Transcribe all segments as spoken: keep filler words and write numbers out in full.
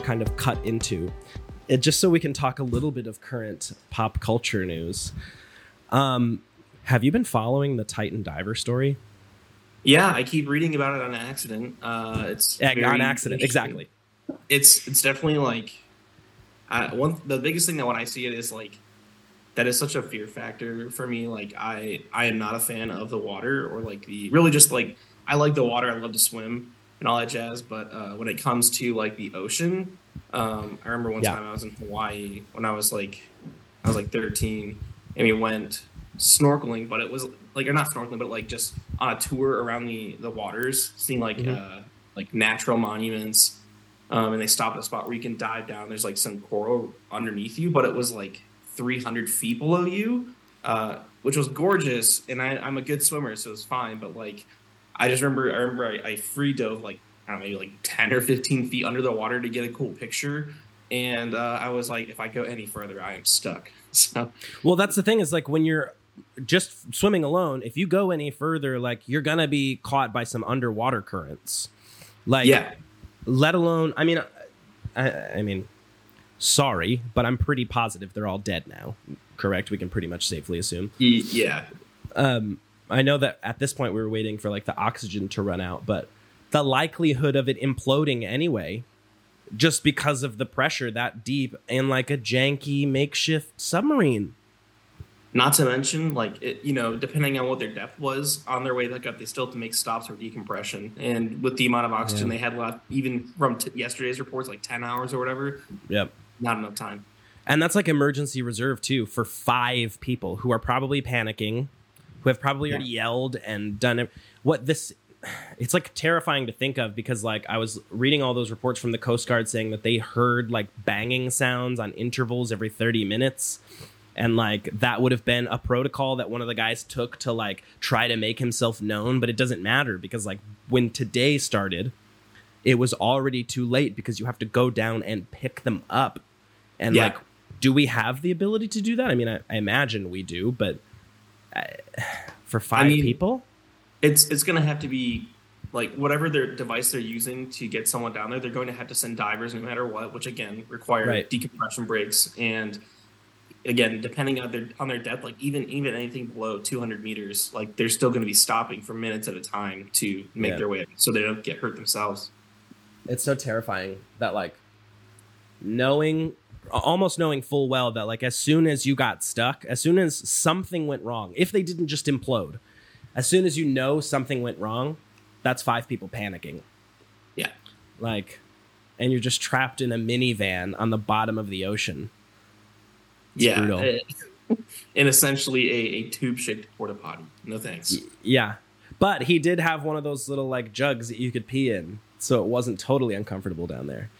kind of cut into it, just so we can talk a little bit of current pop culture news. Um, have you been following the Titan diver story? Yeah, I keep reading about it on accident. Uh, it's yeah, on accident, exactly. It's it's definitely like I, one. The biggest thing that when I see it is like that is such a fear factor for me. Like I I am not a fan of the water or like the really just like I like the water. I love to swim and all that jazz. But uh, when it comes to like the ocean, um, I remember one yeah. time I was in Hawaii when I was like I was like thirteen, and we went snorkeling, but it was like or not snorkeling, but like just on a tour around the the waters, seeing like mm-hmm. uh, like natural monuments. Um, and they stop at a spot where you can dive down. There's like some coral underneath you, but it was like three hundred feet below you, uh, which was gorgeous. And I, I'm a good swimmer, so it was fine. But like, I just remember, I remember I, I free dove like I don't know, maybe like ten or fifteen feet under the water to get a cool picture. And uh, I was like, if I go any further, I am stuck. So, well, that's the thing is like when you're just swimming alone, if you go any further, like you're gonna be caught by some underwater currents. Like, yeah. Let alone, I mean, I, I mean, sorry, but I'm pretty positive they're all dead now. Correct? We can pretty much safely assume. Yeah. Um, I know that at this point we were waiting for like the oxygen to run out, but the likelihood of it imploding anyway, just because of the pressure that deep and like a janky makeshift submarine. Not to mention, like, it, you know, depending on what their depth was, on their way back up, they still have to make stops for decompression. And with the amount of oxygen yeah. they had left, even from t- yesterday's reports, like ten hours or whatever, yep, not enough time. And that's like emergency reserve, too, for five people who are probably panicking, who have probably already yeah. yelled and done it. What this... It's, like, terrifying to think of because, like, I was reading all those reports from the Coast Guard saying that they heard, like, banging sounds on intervals every thirty minutes. And, like, that would have been a protocol that one of the guys took to, like, try to make himself known. But it doesn't matter because, like, when today started, it was already too late because you have to go down and pick them up. And, yeah. like, do we have the ability to do that? I mean, I, I imagine we do. But uh, for five I mean, people? It's, it's going to have to be, like, whatever their device they're using to get someone down there, they're going to have to send divers no matter what, which, again, require right. decompression breaks and... Again, depending on their on their depth, like even even anything below two hundred meters, like they're still going to be stopping for minutes at a time to make yeah. their way up so they don't get hurt themselves. It's so terrifying that like knowing, almost knowing full well that like as soon as you got stuck, as soon as something went wrong, if they didn't just implode, as soon as you know something went wrong, that's five people panicking. Yeah. Like, and you're just trapped in a minivan on the bottom of the ocean. It's yeah, it, and essentially a, a tube-shaped porta potty. No thanks. Y- yeah, but he did have one of those little like jugs that you could pee in, so it wasn't totally uncomfortable down there.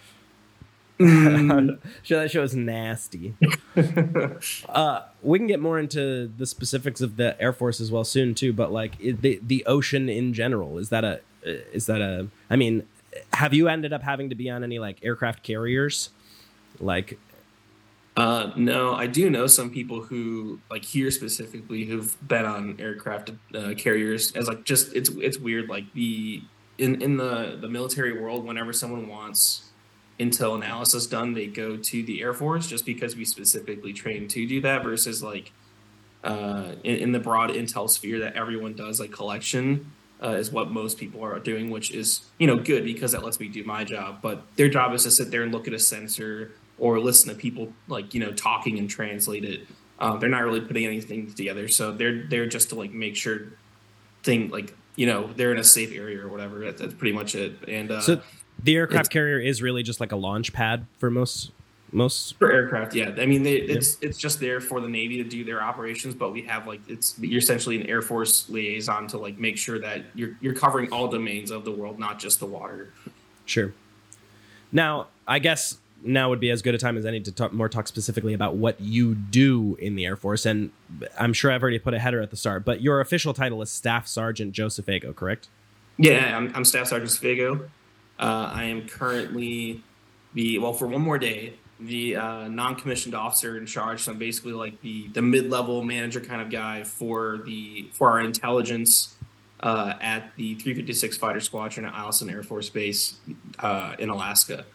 Mm. Sure, that show is nasty. uh, we can get more into the specifics of the Air Force as well soon too. But like it, the the ocean in general, is that a is that a? I mean, have you ended up having to be on any like aircraft carriers, like? Uh, no, I do know some people who, like here specifically, who've been on aircraft uh, carriers as like just it's it's weird. Like the in in the the military world, whenever someone wants intel analysis done, they go to the Air Force just because we specifically train to do that. Versus like uh, in, in the broad intel sphere that everyone does, like collection uh, is what most people are doing, which is you know good because that lets me do my job. But their job is to sit there and look at a sensor. Or listen to people like you know talking and translate it. Uh, they're not really putting anything together, so they're they're just to like make sure thing like you know they're in a safe area or whatever. That's, that's pretty much it. And uh, so the aircraft carrier is really just like a launch pad for most most for aircraft. Yeah, I mean they, it's yeah. it's just there for the Navy to do their operations, but we have like it's you're essentially an Air Force liaison to like make sure that you're you're covering all domains of the world, not just the water. Sure. Now, I guess. Now would be as good a time as any to talk more talk specifically about what you do in the Air Force. And I'm sure I've already put a header at the start, but your official title is Staff Sergeant Joseph Fago, correct? Yeah, I'm, I'm Staff Sergeant Fago. Uh, I am currently the, well, for one more day, the uh, non-commissioned officer in charge. So I'm basically like the, the mid-level manager kind of guy for the for our intelligence uh, at the three fifty-six Fighter Squadron at Eielson Air Force Base uh, in Alaska.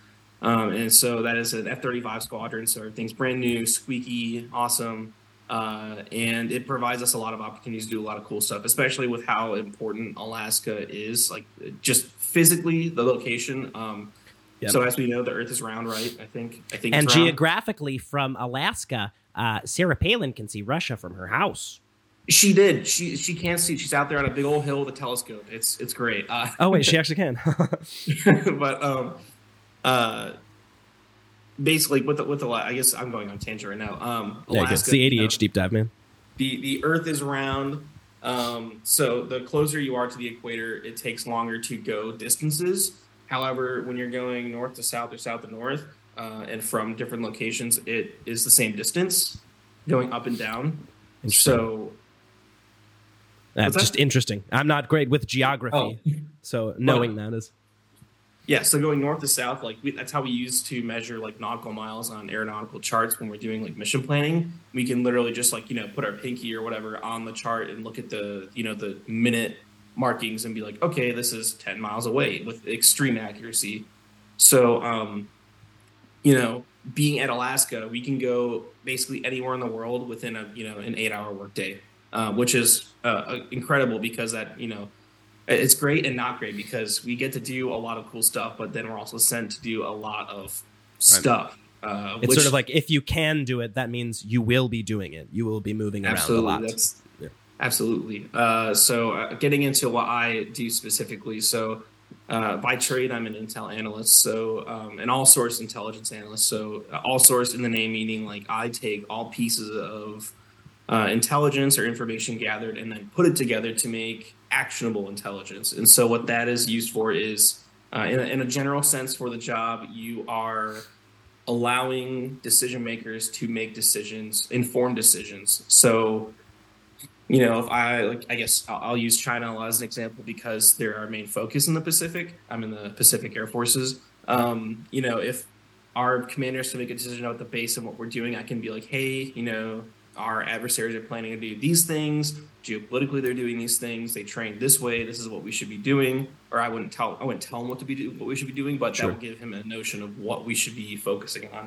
Um, and so that is an F thirty-five squadron. So everything's brand new, squeaky, awesome. Uh, and it provides us a lot of opportunities to do a lot of cool stuff, especially with how important Alaska is, like just physically the location. Um, yep. So as we know, the Earth is round, right? I think. I think. And it's round. Geographically, from Alaska, uh, Sarah Palin can see Russia from her house. She did. She she can't see. She's out there on a big old hill with a telescope. It's it's great. Uh, oh wait, she actually can. but um, uh, basically with the with the I guess I'm going on tangent right now. Um, Alaska, yeah, it's the A D H you know, deep dive, man. The the Earth is round. Um, so the closer you are to the equator, it takes longer to go distances. However, when you're going north to south or south to north, uh, and from different locations, it is the same distance going up and down. So. That's just interesting. I'm not great with geography, oh. so knowing well, that is. Yeah, so going north to south, like we, that's how we use to measure like nautical miles on aeronautical charts when we're doing like mission planning. We can literally just like, you know, put our pinky or whatever on the chart and look at the, you know, the minute markings and be like, okay, this is ten miles away with extreme accuracy. So, um, you know, being at Alaska, we can go basically anywhere in the world within a, you know, an eight hour workday. Uh, which is uh, incredible because that, you know, it's great and not great because we get to do a lot of cool stuff, but then we're also sent to do a lot of stuff. Right. Uh, it's which, sort of like if you can do it, that means you will be doing it. You will be moving around a lot. That's, yeah. Absolutely. Uh, so uh, getting into what I do specifically. So uh, by trade, I'm an intel analyst. So um, an all source intelligence analyst. So uh, all source in the name, meaning like I take all pieces of Uh, intelligence or information gathered and then put it together to make actionable intelligence. And so what that is used for is, uh, in, a, in a general sense for the job, you are allowing decision makers to make decisions, informed decisions. So, you know, if I, like, I guess I'll, I'll use China as an example because they're our main focus in the Pacific. I'm in the Pacific Air Forces. Um, you know, if our commanders to make a decision about the base and what we're doing, I can be like, hey, you know, our adversaries are planning to do these things. Geopolitically, they're doing these things. They train this way. This is what we should be doing. Or I wouldn't tell I wouldn't tell him what to be do, what we should be doing, but sure. That will give him a notion of what we should be focusing on.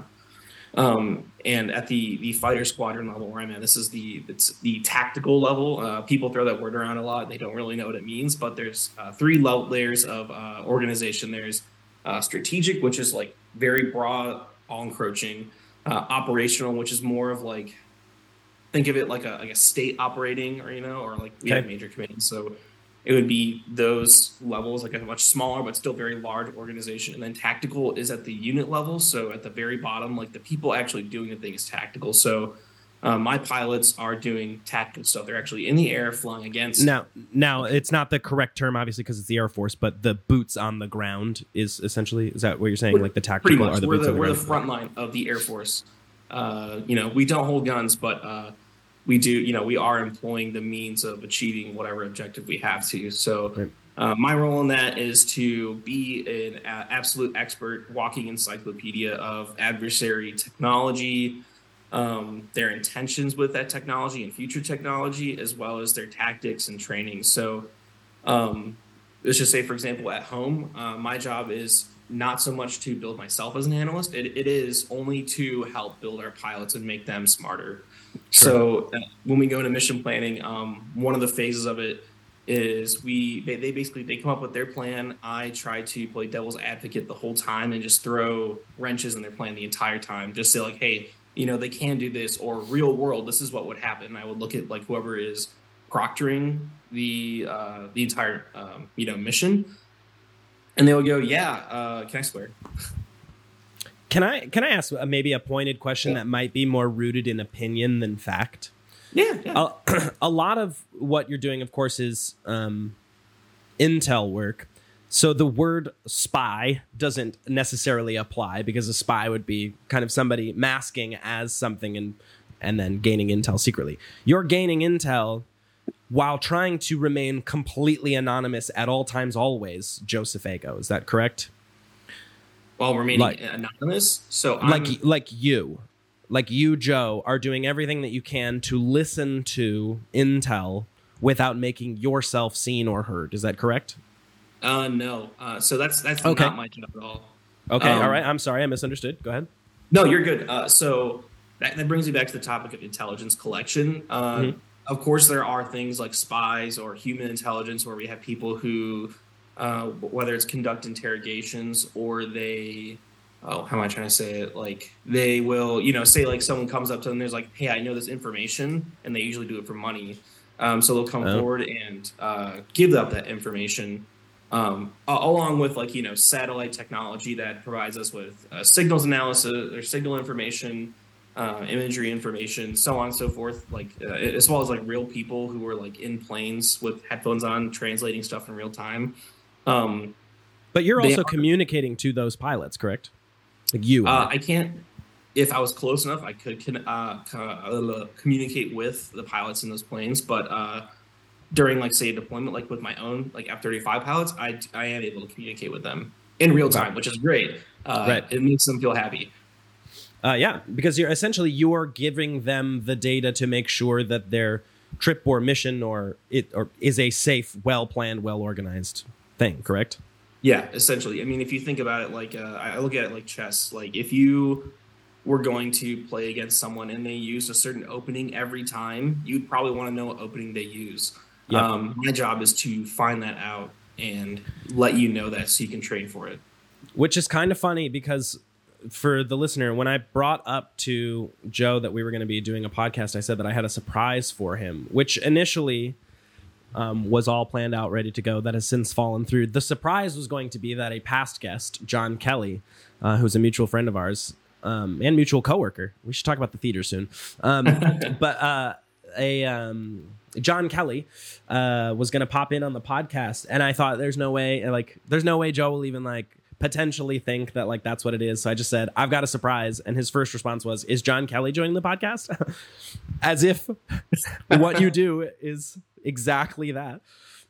Um, and at the the fighter squadron level where I'm at, this is the it's the tactical level. Uh, people throw that word around a lot. They don't really know what it means, but there's uh, three level layers of uh, organization. There's uh, strategic, which is like very broad, all encroaching. Uh, operational, which is more of like think of it like a like a state operating, or you know, or like we okay. have major commands. So it would be those levels, like a much smaller but still very large organization. And then tactical is at the unit level. So at the very bottom, like the people actually doing the thing is tactical. So uh, my pilots are doing tactical stuff. They're actually in the air flying against. Now, now it's not the correct term, obviously, because it's the Air Force, but the boots on the ground is essentially, is that what you're saying? We're, like the tactical pretty much. are the we're boots the, on the we're ground? the front line of the Air Force. Uh, you know, we don't hold guns, but uh, we do, you know, we are employing the means of achieving whatever objective we have to. So right. uh, my role in that is to be an uh, absolute expert, walking encyclopedia of adversary technology, um, their intentions with that technology and future technology, as well as their tactics and training. So um, let's just say, for example, at home, uh, my job is not so much to build myself as an analyst. It, it is only to help build our pilots and make them smarter. Sure. So uh, when we go into mission planning, um, one of the phases of it is we they, they basically they come up with their plan. I try to play devil's advocate the whole time and just throw wrenches in their plan the entire time. Just say like, hey, you know, they can do this, or real world, this is what would happen. I would look at like whoever is proctoring the uh, the entire um, you know mission. And they will go, yeah, uh, can I swear? Can I can I ask maybe a pointed question yeah. that might be more rooted in opinion than fact? Yeah. yeah. A, a lot of what you're doing, of course, is um, intel work. So the word spy doesn't necessarily apply because a spy would be kind of somebody masking as something and and then gaining intel secretly. You're gaining intel while trying to remain completely anonymous at all times, always, Joseph Ago. Is that correct? While remaining like, anonymous? So I'm... Like, like you, like you, Joe, are doing everything that you can to listen to intel without making yourself seen or heard. Is that correct? Uh, no. Uh, so that's that's okay. not my job at all. Okay, Um, all right. I'm sorry, I misunderstood. Go ahead. No, you're good. Uh, so that, that brings me back to the topic of intelligence collection. Uh, Mhm. Of course, there are things like spies or human intelligence where we have people who, uh, whether it's conduct interrogations or they, oh, how am I trying to say it? Like they will, you know, say like someone comes up to them, there's like, hey, I know this information, and they usually do it for money. Um, so they'll come Oh. forward and uh, give up that information. Um, a- along with like you know satellite technology that provides us with uh, signals analysis or signal information, uh, imagery information, so on and so forth. Like uh, as well as like real people who are like in planes with headphones on, translating stuff in real time. Um, But you're They also are- communicating to those pilots, correct? Like you. uh, I can't. If I was close enough, I could can, uh, co- uh, communicate with the pilots in those planes. But uh, during like say a deployment, like with my own like F thirty-five pilots, I I am able to communicate with them in real time, which is great. Uh, Right. It makes them feel happy. Uh, yeah, because you're essentially you're giving them the data to make sure that their trip or mission or it or is a safe, well planned, well organized thing. Correct? Yeah, essentially. I mean, if you think about it, like uh, I look at it like chess. Like if you were going to play against someone and they used a certain opening every time, you'd probably want to know what opening they use. Yep. Um, my job is to find that out and let you know that so you can train for it. Which is kind of funny because for the listener, when I brought up to Joe that we were going to be doing a podcast, I said that I had a surprise for him, which initially um, was all planned out, ready to go. That has since fallen through. The surprise was going to be that a past guest, John Kelly, uh, who's a mutual friend of ours um, and mutual coworker. We should talk about the theater soon. Um, but uh, a um, John Kelly uh, was going to pop in on the podcast, and I thought, there's no way, like, there's no way Joe will even like potentially think that like that's what it is. So I just said, I've got a surprise. And his first response was, is John Kelly joining the podcast? As if what you do is exactly that.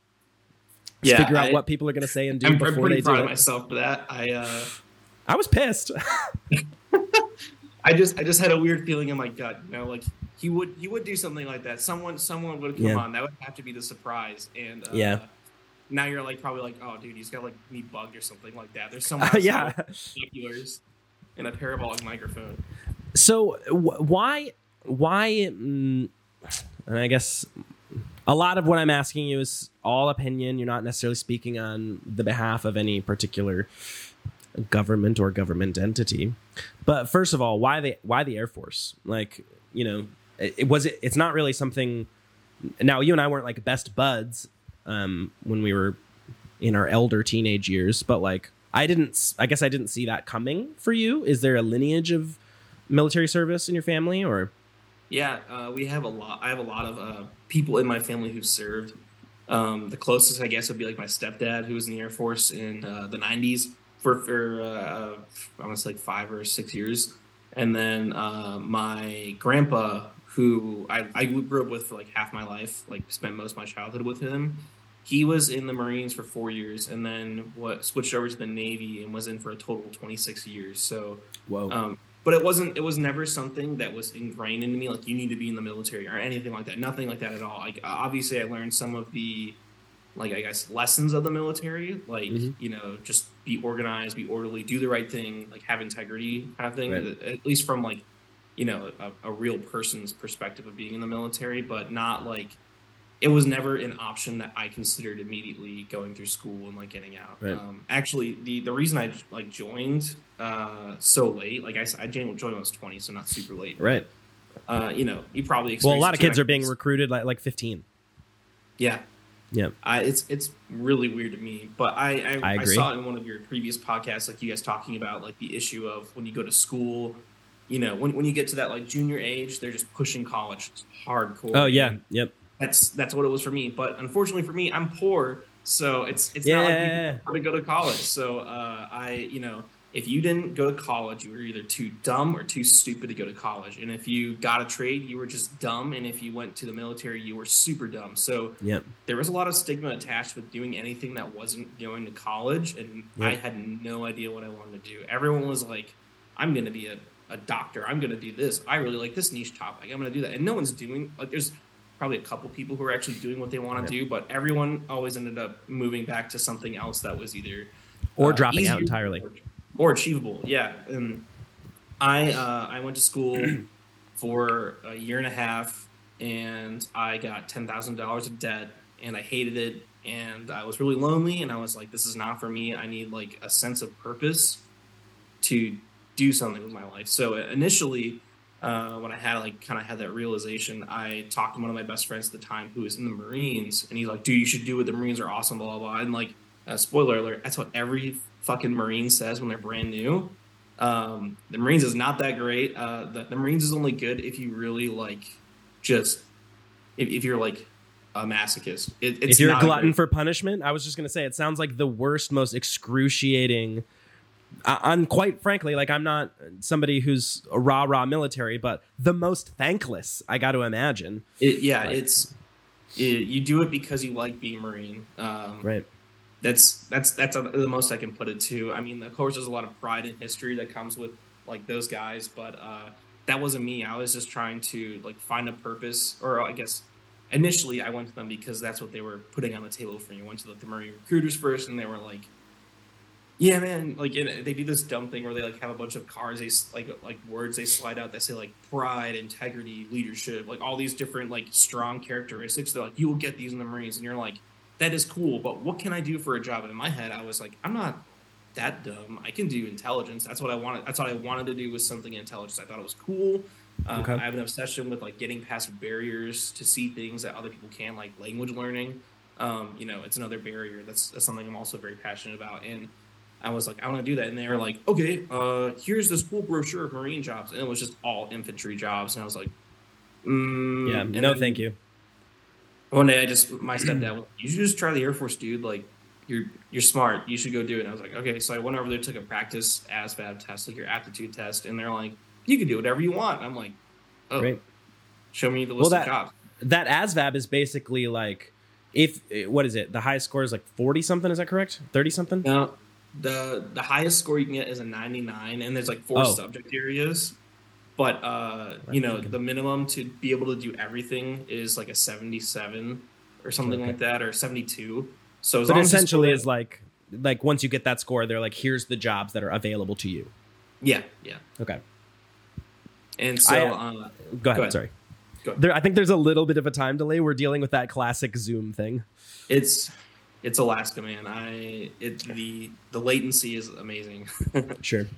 Just Yeah, figure out I- what people are going to say and do I'm, I'm before pretty they proud do of it. myself for that. I uh, I was pissed. I just I just had a weird feeling in my gut. You know, like he would he would do something like that. Someone someone would come Yeah. on. That would have to be the surprise. And uh, Yeah. now you're like probably like, oh dude, he's got like me bugged or something like that. There's someone Uh, yeah. binoculars and a parabolic microphone. So wh- why why mm, and I guess a lot of what I'm asking you is all opinion. You're not necessarily speaking on the behalf of any particular government or government entity. But first of all, why the why the Air Force? Like, you know, it, it was it, it's not really something. Now, you and I weren't like best buds um, when we were in our elder teenage years, but like I didn't. I guess I didn't see that coming for you. Is there a lineage of military service in your family, or? Yeah, uh, we have a lot. I have a lot of uh, people in my family who've served. Um, the closest, I guess, would be like my stepdad, who was in the Air Force in uh, the nineties for for uh, I want to say like five or six years, and then uh, my grandpa, who I, I grew up with for like half my life, like spent most of my childhood with him. He was in the Marines for four years, and then what switched over to the Navy and was in for a total of twenty-six years. So. Whoa. Um, but it wasn't. It was never something that was ingrained into me. Like you need to be in the military or anything like that. Nothing like that at all. Like obviously, I learned some of the, like I guess, lessons of the military. Like Mhm. you know, just be organized, be orderly, do the right thing, like have integrity, kind of thing. Right. At, at least from like, you know, a, a real person's perspective of being in the military, but not like. It was never an option that I considered immediately going through school and like getting out. Right. Um, actually, the the reason I like joined uh, so late, like I, s- I joined when I was twenty, so not super late. Right. Uh, you know, you probably Well, a lot of experienced it kids too. are being recruited like like fifteen. Yeah, Yeah. I, it's it's really weird to me, but I I, I I agree. saw it in one of your previous podcasts, like you guys talking about like the issue of when you go to school. You know, when when you get to that like junior age, they're just pushing college hardcore. Oh yeah. and Yep. that's that's what it was for me. But unfortunately for me, I'm poor, so it's it's not like you Yeah. can afford to go to college. So uh, I, you know, if you didn't go to college, you were either too dumb or too stupid to go to college. And if you got a trade, you were just dumb. And if you went to the military, you were super dumb. So Yep. there was a lot of stigma attached with doing anything that wasn't going to college, and Yep. I had no idea what I wanted to do. Everyone was like, "I'm going to be a, a doctor. I'm going to do this. I really like this niche topic. I'm going to do that." And no one's doing like there's probably a couple people who are actually doing what they want to Yep. do, but everyone always ended up moving back to something else that was either Or uh, dropping out easier- entirely. more achievable. Yeah, and I uh, I went to school for a year and a half, and I got ten thousand dollars of debt, and I hated it, and I was really lonely, and I was like, this is not for me. I need like a sense of purpose to do something with my life. So initially, uh, when I had like kind of had that realization, I talked to one of my best friends at the time who was in the Marines, and he's like, dude, you should do it. The Marines are awesome, blah, blah, blah. And like, uh, spoiler alert, that's what every fucking Marine says when they're brand new. Um, the Marines is not that great. Uh, the, the Marines is only good if you really like just, if, if you're like a masochist. It, it's if you're a not glutton great. for punishment, I was just going to say, it sounds like the worst, most excruciating. I, I'm quite frankly, like I'm not somebody who's a rah rah military, but the most thankless, I got to imagine. It, yeah, Like- it's, it, you do it because you like being Marine. Um, Right. That's that's that's the most I can put it to. I mean, of course, there's a lot of pride and history that comes with like those guys, but uh, that wasn't me. I was just trying to like find a purpose, or I guess initially I went to them because that's what they were putting on the table for me. I went to like, the Marine recruiters first, and they were like, "Yeah, man!" Like and they do this dumb thing where they like have a bunch of cards, they s- like like words they slide out that say like pride, integrity, leadership, like all these different like strong characteristics. They're like, "You will get these in the Marines," and you're like, that is cool, but what can I do for a job? And in my head, I was like, I'm not that dumb. I can do intelligence. That's what I wanted. That's what I wanted to do, was something in intelligence. I thought it was cool. Uh, Okay. I have an obsession with like getting past barriers to see things that other people can, like language learning. Um, you know, it's another barrier. That's, that's something I'm also very passionate about. And I was like, I want to do that. And they were like, okay, uh, here's this cool brochure of Marine jobs. And it was just all infantry jobs. And I was like, mm. Yeah. And No, then- thank you. One day, I just my stepdad was like, you should just try the Air Force, dude. Like, you're you're smart. You should go do it. And I was like, okay. So I went over there, took a practice A S V A B test, like your aptitude test, and they're like, you can do whatever you want. And I'm like, oh, Great. show me the Well, list that- of jobs. That A S V A B is basically like, if what is it? The highest score is like forty something. Is that correct? thirty something? Now, the the highest score you can get is a ninety-nine, and there's like four Oh. subject areas. But uh, you know, the minimum to be able to do everything is like a seventy-seven or something Okay. like that, or seventy-two. So as But long as you essentially, score- is like like once you get that score, they're like, here's the jobs that are available to you. yeah, yeah. Okay. And so, I- uh, Go ahead. Go ahead. Sorry. Go ahead. There, I think there's a little bit of a time delay. We're dealing with that classic Zoom thing. it's it's Alaska, man. I it the the latency is amazing. Sure.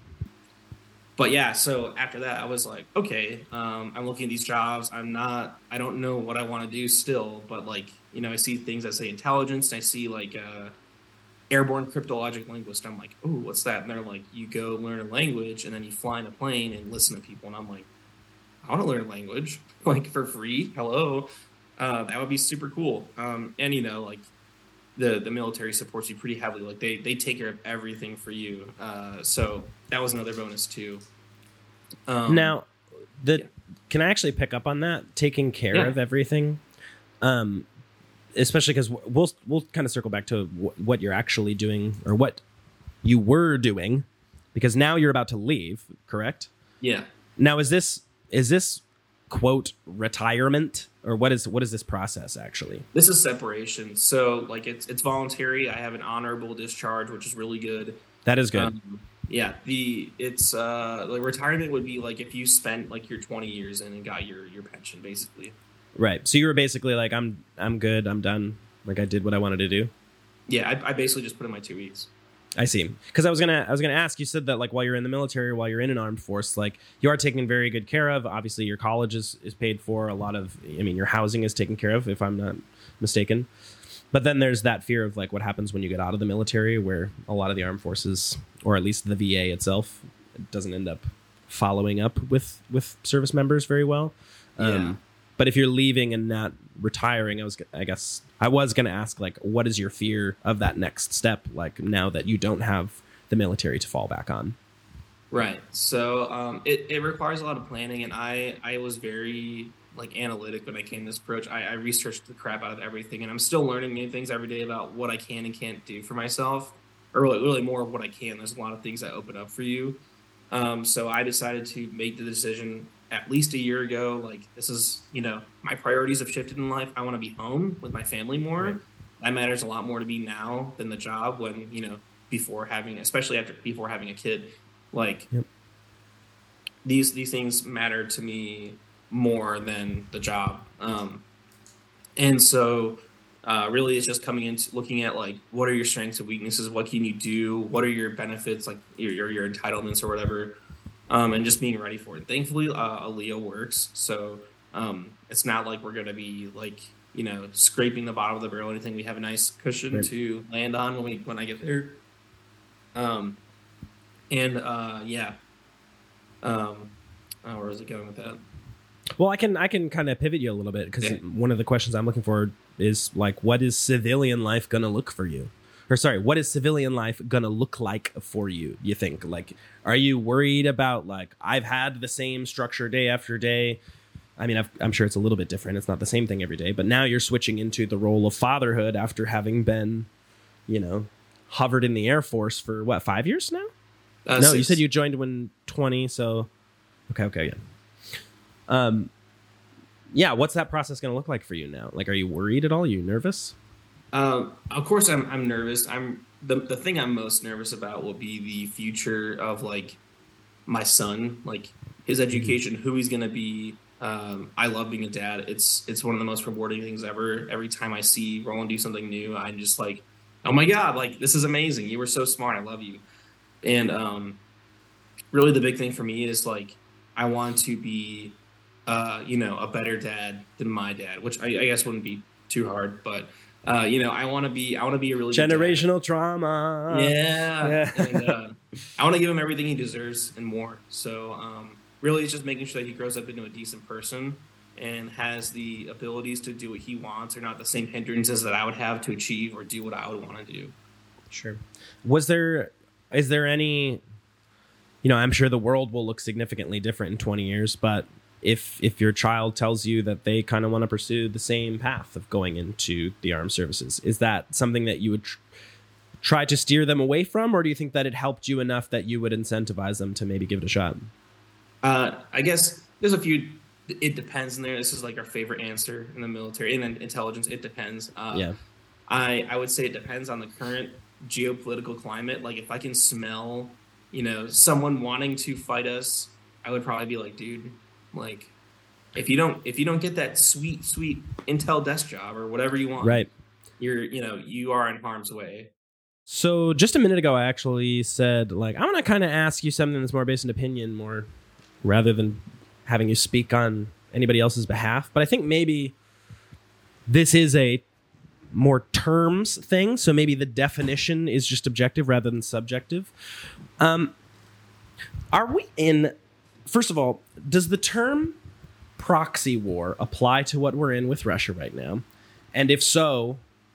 But yeah, so after that, I was like, okay, um, I'm looking at these jobs. I'm not, I don't know what I want to do still, but like, you know, I see things that say intelligence, and I see like uh, airborne cryptologic linguist. I'm like, oh, what's that? And they're like, you go learn a language, and then you fly in a plane and listen to people. And I'm like, I want to learn a language, like for free. Hello, uh, that would be super cool. Um, and you know, like the the military supports you pretty heavily. Like they they take care of everything for you. Uh, so that was another bonus too. Um, Now, the yeah. can I actually pick up on that? Taking care Yeah. of everything, um, especially because we'll we'll kind of circle back to wh- what you're actually doing or what you were doing, because now you're about to leave. Correct? yeah. Now, is this is this quote retirement, or what is what is this process actually? This is separation. So like it's it's voluntary. I have an honorable discharge, which is really good. That is good. Um, yeah, the it's uh like retirement would be like if you spent like your twenty years in and got your your pension basically. Right. So you were basically like, I'm I'm good. I'm done. Like I did what I wanted to do. Yeah, I, I basically just put in my two weeks. I see. Because I was gonna I was gonna ask. You said that like while you're in the military, or while you're in an armed force, like you are taken very good care of. Obviously, your college is, is paid for. A lot of, I mean, your housing is taken care of, if I'm not mistaken. But then there's that fear of like what happens when you get out of the military, where a lot of the armed forces, or at least the V A itself, doesn't end up following up with with service members very well. Yeah. But if you're leaving and not retiring, I was, I guess, I was going to ask, like, what is your fear of that next step? Like, now that you don't have the military to fall back on. Right. So um, it, it requires a lot of planning, and I, I was very like analytic when I came to this approach. I, I researched the crap out of everything, and I'm still learning new things every day about what I can and can't do for myself, or really, really more of what I can. There's a lot of things that open up for you. Um, so I decided to make the decision at least a year ago. Like, this is, you know, my priorities have shifted in life. I want to be home with my family more. Right. That matters a lot more to me now than the job, when, you know, before having, especially after before having a kid. Like Yep. these these things matter to me more than the job. Um, and so uh, really it's just coming into looking at like what are your strengths and weaknesses, what can you do, what are your benefits, like your your, your entitlements or whatever, um, and just being ready for it. Thankfully, uh, a Leo works, so um, it's not like we're gonna be like you know scraping the bottom of the barrel or anything. We have a nice cushion Right. to land on when we when I get there. Um, and uh, yeah, um, oh, where was it going with that? Well, I can I can kind of pivot you a little bit because Yeah. one of the questions I'm looking for is like, what is civilian life gonna look for you? Or sorry, what is civilian life gonna look like for you? You think like, are you worried about like I've had the same structure day after day? I mean, I've, I'm sure it's a little bit different. It's not the same thing every day, but now you're switching into the role of fatherhood after having been, you know, hovered in the Air Force for what, five years now? Uh, no, you six. said you joined when twenty, so okay, okay, yeah. Um, yeah, what's that process going to look like for you now? Like, are you worried at all? Are you nervous? Um, of course, I'm I'm nervous. I'm the the thing I'm most nervous about will be the future of like my son, like his education, who he's gonna be. Um, I love being a dad. It's it's one of the most rewarding things ever. Every time I see Roland do something new, I'm just like, oh my god, like this is amazing. You were so smart. I love you. And um, really, the big thing for me is like I want to be, uh, you know, a better dad than my dad, which I, I guess wouldn't be too hard, but. Uh, you know, I want to be, I want to be a really good dad. Generational trauma. Yeah, Yeah. and uh, I want to give him everything he deserves and more. So, um, really, it's just making sure that he grows up into a decent person and has the abilities to do what he wants, or not the same hindrances that I would have to achieve or do what I would want to do. Sure. Was there, is there any, you know, I'm sure the world will look significantly different in twenty years, but if if your child tells you that they kind of want to pursue the same path of going into the armed services, is that something that you would tr- try to steer them away from, or do you think that it helped you enough that you would incentivize them to maybe give it a shot? Uh, I guess there's a few. It depends in there. This is like our favorite answer in the military and then intelligence. It depends. Uh, Yeah. I I would say it depends on the current geopolitical climate. Like if I can smell, you know, someone wanting to fight us, I would probably be like, dude, like if you don't if you don't get that sweet sweet intel desk job or whatever you want, Right. you're you know you are in harm's way. So just a minute ago, I actually said, like, I'm going to kind of ask you something that's more based on opinion more rather than having you speak on anybody else's behalf. But I think maybe this is a more terms thing. So maybe the definition is just objective rather than subjective. Um, are we in, first of all, does the term proxy war apply to what we're in with Russia right now? And if so,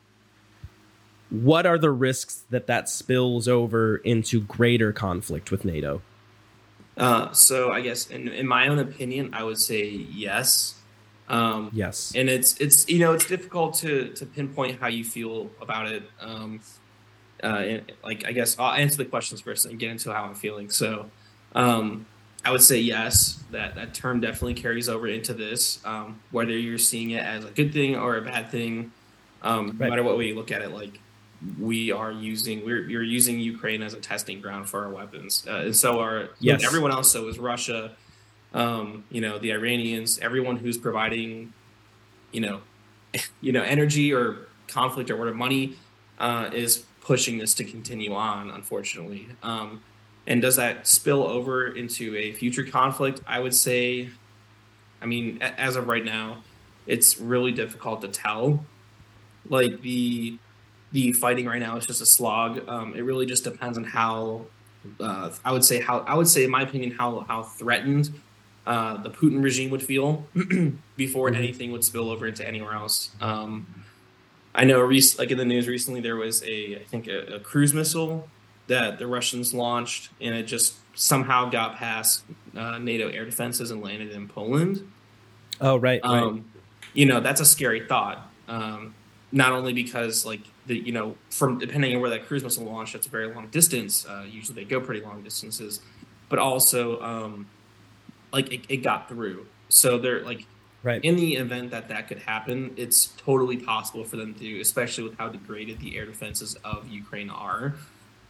what are the risks that that spills over into greater conflict with NATO? Uh, so I guess in, in my own opinion, I would say yes. Um, Yes. and it's it's you know it's difficult to to pinpoint how you feel about it. Um, uh, and, like I guess I'll answer the questions first and get into how I'm feeling. So um, I would say yes. That that term definitely carries over into this. Um, whether you're seeing it as a good thing or a bad thing, um, Right. no matter what way you look at it, like we are using we're you're using Ukraine as a testing ground for our weapons, uh, and so are Yes. everyone else. So is Russia. Um, you know, the Iranians, everyone who's providing, you know, you know, energy or conflict or whatever money, uh, is pushing this to continue on, unfortunately. Um, and does that spill over into a future conflict? I would say, I mean, a- as of right now, it's really difficult to tell. Like the the fighting right now is just a slog. Um, it really just depends on how, uh, I would say how I would say, in my opinion, how how threatened uh, the Putin regime would feel before Mhm. anything would spill over into anywhere else. Um, I know, rec- like in the news recently, there was a, I think, a, a cruise missile that the Russians launched, and it just somehow got past uh, NATO air defenses and landed in Poland. Oh, right. right. Um, you know, that's a scary thought. Um, not only because, like, the you know, from depending on where that cruise missile launched, that's a very long distance. Uh, usually, they go pretty long distances, but also. Um, like it, it got through. So they're like, Right. in the event that that could happen, it's totally possible for them to, especially with how degraded the air defenses of Ukraine are.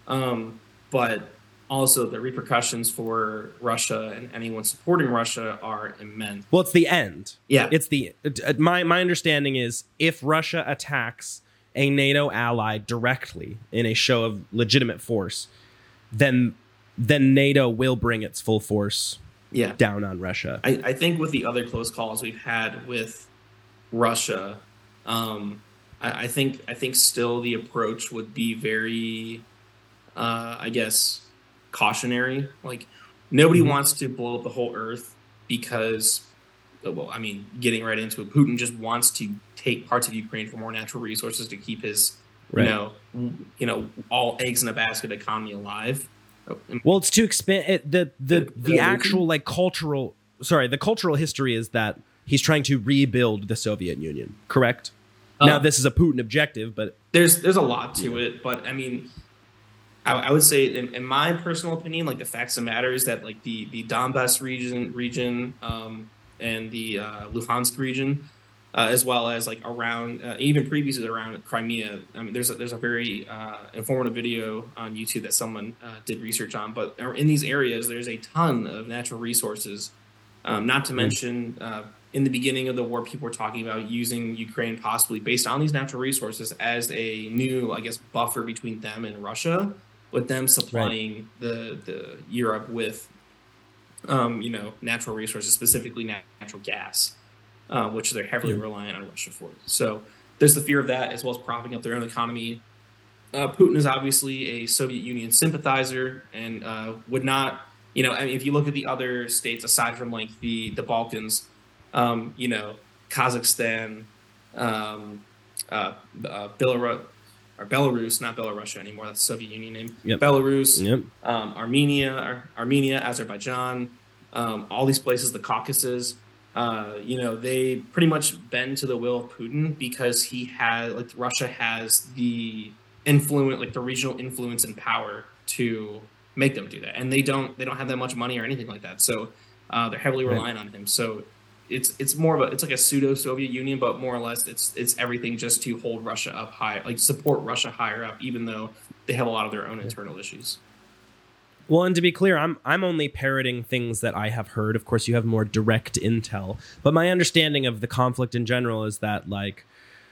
Um, but also the repercussions for Russia and anyone supporting Russia are immense. Well, it's the end. Yeah. It's the my my understanding is if Russia attacks a NATO ally directly in a show of legitimate force, then then NATO will bring its full force yeah. down on Russia. I, I think with the other close calls we've had with Russia, um, I, I think I think still the approach would be very, uh, I guess, cautionary. Like nobody mm-hmm. wants to blow up the whole earth because, well, I mean, getting right into it, Putin just wants to take parts of Ukraine for more natural resources to keep his, right. you know, you know, all eggs in a basket economy alive. Well, it's to expand it, the the the actual like cultural. Sorry, the cultural history is that he's trying to rebuild the Soviet Union. Correct. Uh, now, this is a Putin objective, but there's there's a lot to it. But I mean, I, I would say, in, in my personal opinion, like the facts of the matter is that like the the Donbass region region um, and the uh, Luhansk region. Uh, as well as like around, uh, even previously around Crimea. I mean, there's a, there's a very uh, informative video on YouTube that someone uh, did research on. But in these areas, there's a ton of natural resources. Um, not to mention, uh, in the beginning of the war, people were talking about using Ukraine possibly based on these natural resources as a new, I guess, buffer between them and Russia, with them supplying right. the the Europe with, um, you know, natural resources, specifically natural gas. Uh, which they're heavily yeah. reliant on Russia for. So there's the fear of that, as well as propping up their own economy. Uh, Putin is obviously a Soviet Union sympathizer and uh, would not, you know, I mean, if you look at the other states aside from like the, the Balkans, um, you know, Kazakhstan, um, uh, uh, Belarus, or Belarus, not Belarus anymore, that's the Soviet Union name. Yep. Belarus, yep. Um, Armenia, Ar- Armenia, Azerbaijan, um, all these places, the Caucasus. Uh, you know, they pretty much bend to the will of Putin because he has, like, Russia has the influence, like the regional influence and power to make them do that, and they don't, they don't have that much money or anything like that. So uh, they're heavily right. relying on him. So it's it's more of a, it's like a pseudo Soviet Union, but more or less, it's it's everything just to hold Russia up high, like support Russia higher up, even though they have a lot of their own internal issues. Well, and to be clear, I'm I'm only parroting things that I have heard. Of course, you have more direct intel. But my understanding of the conflict in general is that, like,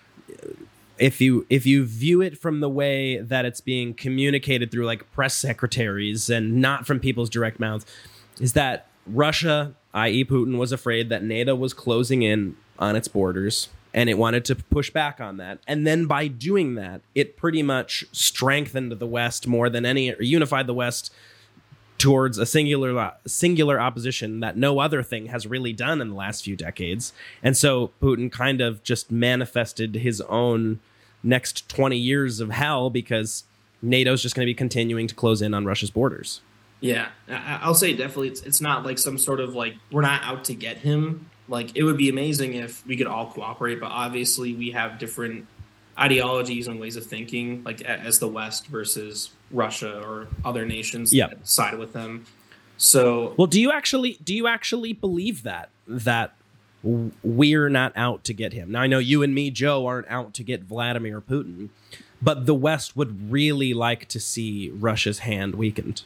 if you if you view it from the way that it's being communicated through, like, press secretaries and not from people's direct mouths, is that Russia, that is. Putin, was afraid that NATO was closing in on its borders, and it wanted to push back on that. And then by doing that, it pretty much strengthened the West more than any, or unified the West towards a singular singular opposition that no other thing has really done in the last few decades. And so Putin kind of just manifested his own next twenty years of hell because NATO's just going to be continuing to close in on Russia's borders. Yeah, I'll say definitely it's, it's not like some sort of like, we're not out to get him. Like, it would be amazing if we could all cooperate, but obviously we have different ideologies and ways of thinking, like as the West versus Russia or other nations yep. that side with them. So, well, do you actually do you actually believe that that we're not out to get him? Now, I know you and me, Joe, aren't out to get Vladimir Putin, but the West would really like to see Russia's hand weakened.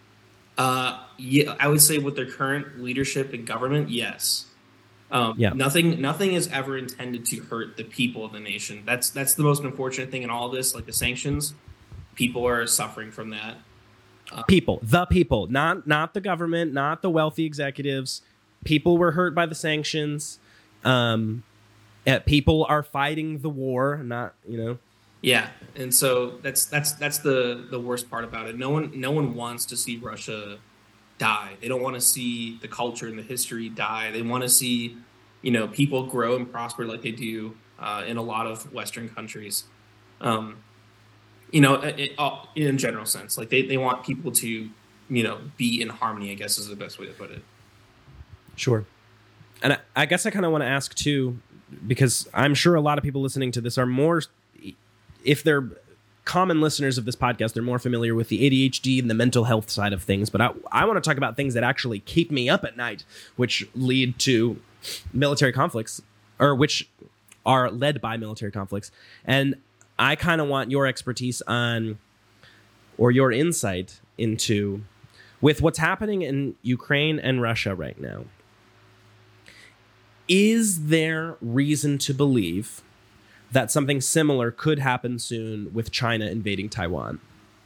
Uh, yeah, I would say with their current leadership and government, yes. Um, yeah. Nothing, nothing is ever intended to hurt the people of the nation. That's that's the most unfortunate thing in all of this. Like the sanctions, people are suffering from that. Um, people, the people, not not the government, not the wealthy executives. People were hurt by the sanctions. Um, uh, people are fighting the war. Not you know. Yeah, and so that's that's that's the the worst part about it. No one no one wants to see Russia die. They don't want to see the culture and the history die. They want to see, you know, people grow and prosper like they do uh, in a lot of Western countries. Um, you know, it, it, in a general sense, like they, they want people to, you know, be in harmony, I guess is the best way to put it. Sure. And I, I guess I kind of want to ask too, because I'm sure a lot of people listening to this are more, if they're common listeners of this podcast, they're more familiar with the A D H D and the mental health side of things. But I, I want to talk about things that actually keep me up at night, which lead to military conflicts, or which are led by military conflicts. And I kind of want your expertise on or your insight into, with what's happening in Ukraine and Russia right now, is there reason to believe that something similar could happen soon with China invading Taiwan?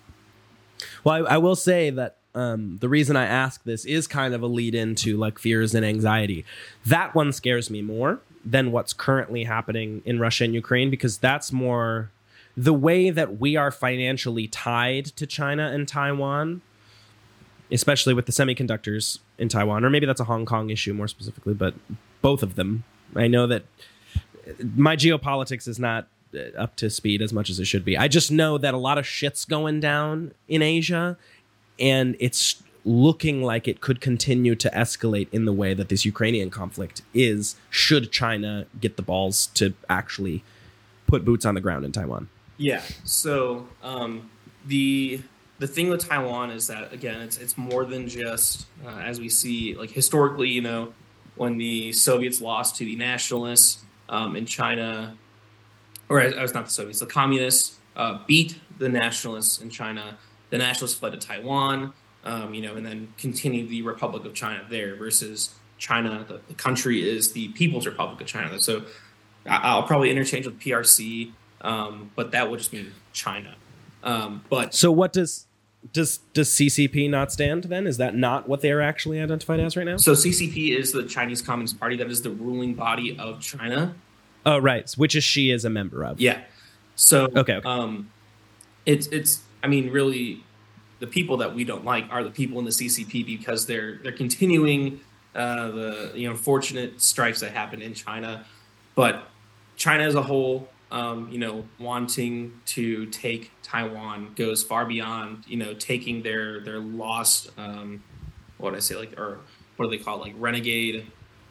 Well, I, I will say that um, the reason I ask this is kind of a lead into like fears and anxiety. That one scares me more than what's currently happening in Russia and Ukraine, because that's more the way that we are financially tied to China and Taiwan, especially with the semiconductors in Taiwan, or maybe that's a Hong Kong issue more specifically, but both of them. I know that my geopolitics is not up to speed as much as it should be. I just know that a lot of shit's going down in Asia, and it's looking like it could continue to escalate in the way that this Ukrainian conflict is, should China get the balls to actually put boots on the ground in Taiwan. Yeah. So um, the the thing with Taiwan is that, again, it's it's more than just uh, as we see, like historically, you know, when the Soviets lost to the nationalists um, in China, or I was not the Soviets, the communists uh, beat the nationalists in China. The nationalists fled to Taiwan, um, you know, and then continued the Republic of China there. Versus China, the, the country is the People's Republic of China. So I'll probably interchange with P R C, um, but that would just mean China. Um, but so, what does does does C C P not stand then? Is that not what they are actually identified as right now? So C C P is the Chinese Communist Party. That is the ruling body of China. Oh, right. Which is Xi is a member of. Yeah. So okay. okay. Um, it's it's. I mean, really, the people that we don't like are the people in the C C P, because they're they're continuing uh, the you know unfortunate strikes that happened in China, but China as a whole, um, you know, wanting to take Taiwan goes far beyond, you know, taking their their lost, um, what would I say, like, or what do they call it, like renegade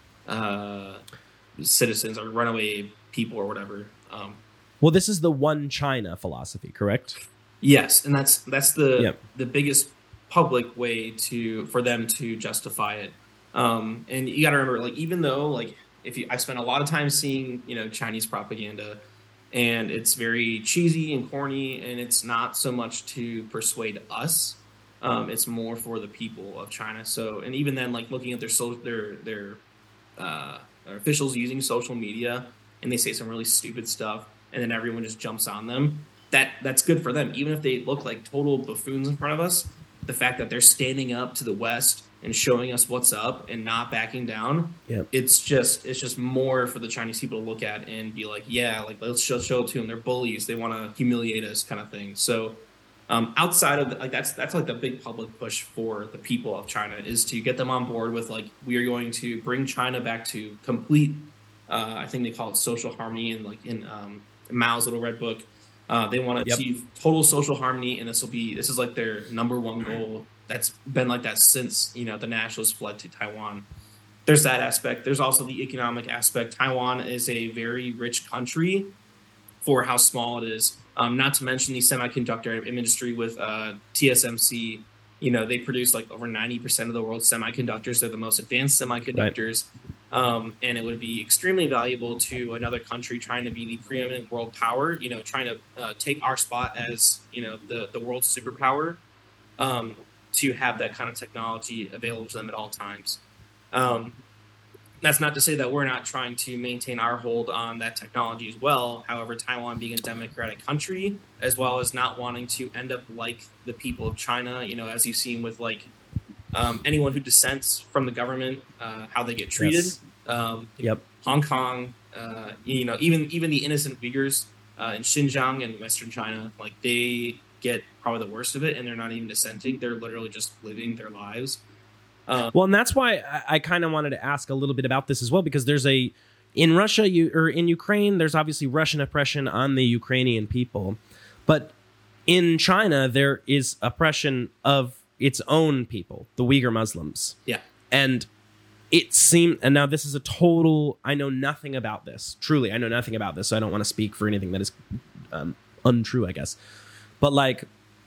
uh, citizens or runaway people or whatever. Um, well, this is the one China philosophy, correct? Yes, and that's that's the yep. the biggest public way to for them to justify it. Um, and you got to remember, like, even though, like, if you, I spent a lot of time seeing, you know, Chinese propaganda, and it's very cheesy and corny, and it's not so much to persuade us, um, it's more for the people of China. So, and even then, like, looking at their so their their uh, officials using social media, and they say some really stupid stuff, and then everyone just jumps on them. That that's good for them, even if they look like total buffoons in front of us. The fact that they're standing up to the West and showing us what's up and not backing down, yep. it's just it's just more for the Chinese people to look at and be like, yeah, like, let's show, show it to them. They're bullies. They want to humiliate us, kind of thing. So um, outside of the, like that's that's like the big public push for the people of China, is to get them on board with, like, we are going to bring China back to complete. Uh, I think they call it social harmony, and like in um, Mao's Little Red Book. Uh, they want to yep. achieve total social harmony, and this will be this is like their number one goal. That's been like that since, you know, the nationalists fled to Taiwan. There's that aspect. There's also the economic aspect. Taiwan is a very rich country for how small it is. Um, not to mention the semiconductor industry with uh, T S M C. You know, they produce like over ninety percent of the world's semiconductors. They're the most advanced semiconductors. Right. Um, and it would be extremely valuable to another country trying to be the preeminent world power, you know, trying to uh, take our spot as, you know, the, the world's superpower, um, to have that kind of technology available to them at all times. Um, that's not to say that we're not trying to maintain our hold on that technology as well. However, Taiwan being a democratic country, as well as not wanting to end up like the people of China, you know, as you've seen with, like, Um, anyone who dissents from the government, uh, how they get treated. Yes. Um, yep. Hong Kong, uh, you know, even even the innocent Uyghurs uh, in Xinjiang and Western China, like, they get probably the worst of it, and they're not even dissenting. They're literally just living their lives. Um, well, and that's why I, I kind of wanted to ask a little bit about this as well, because there's a in Russia, you or in Ukraine, there's obviously Russian oppression on the Ukrainian people, but in China there is oppression of its own people, the Uyghur Muslims. Yeah. And it seemed, and now this is a total, I know nothing about this. Truly, I know nothing about this, so I don't want to speak for anything that is um, untrue, I guess. But, like,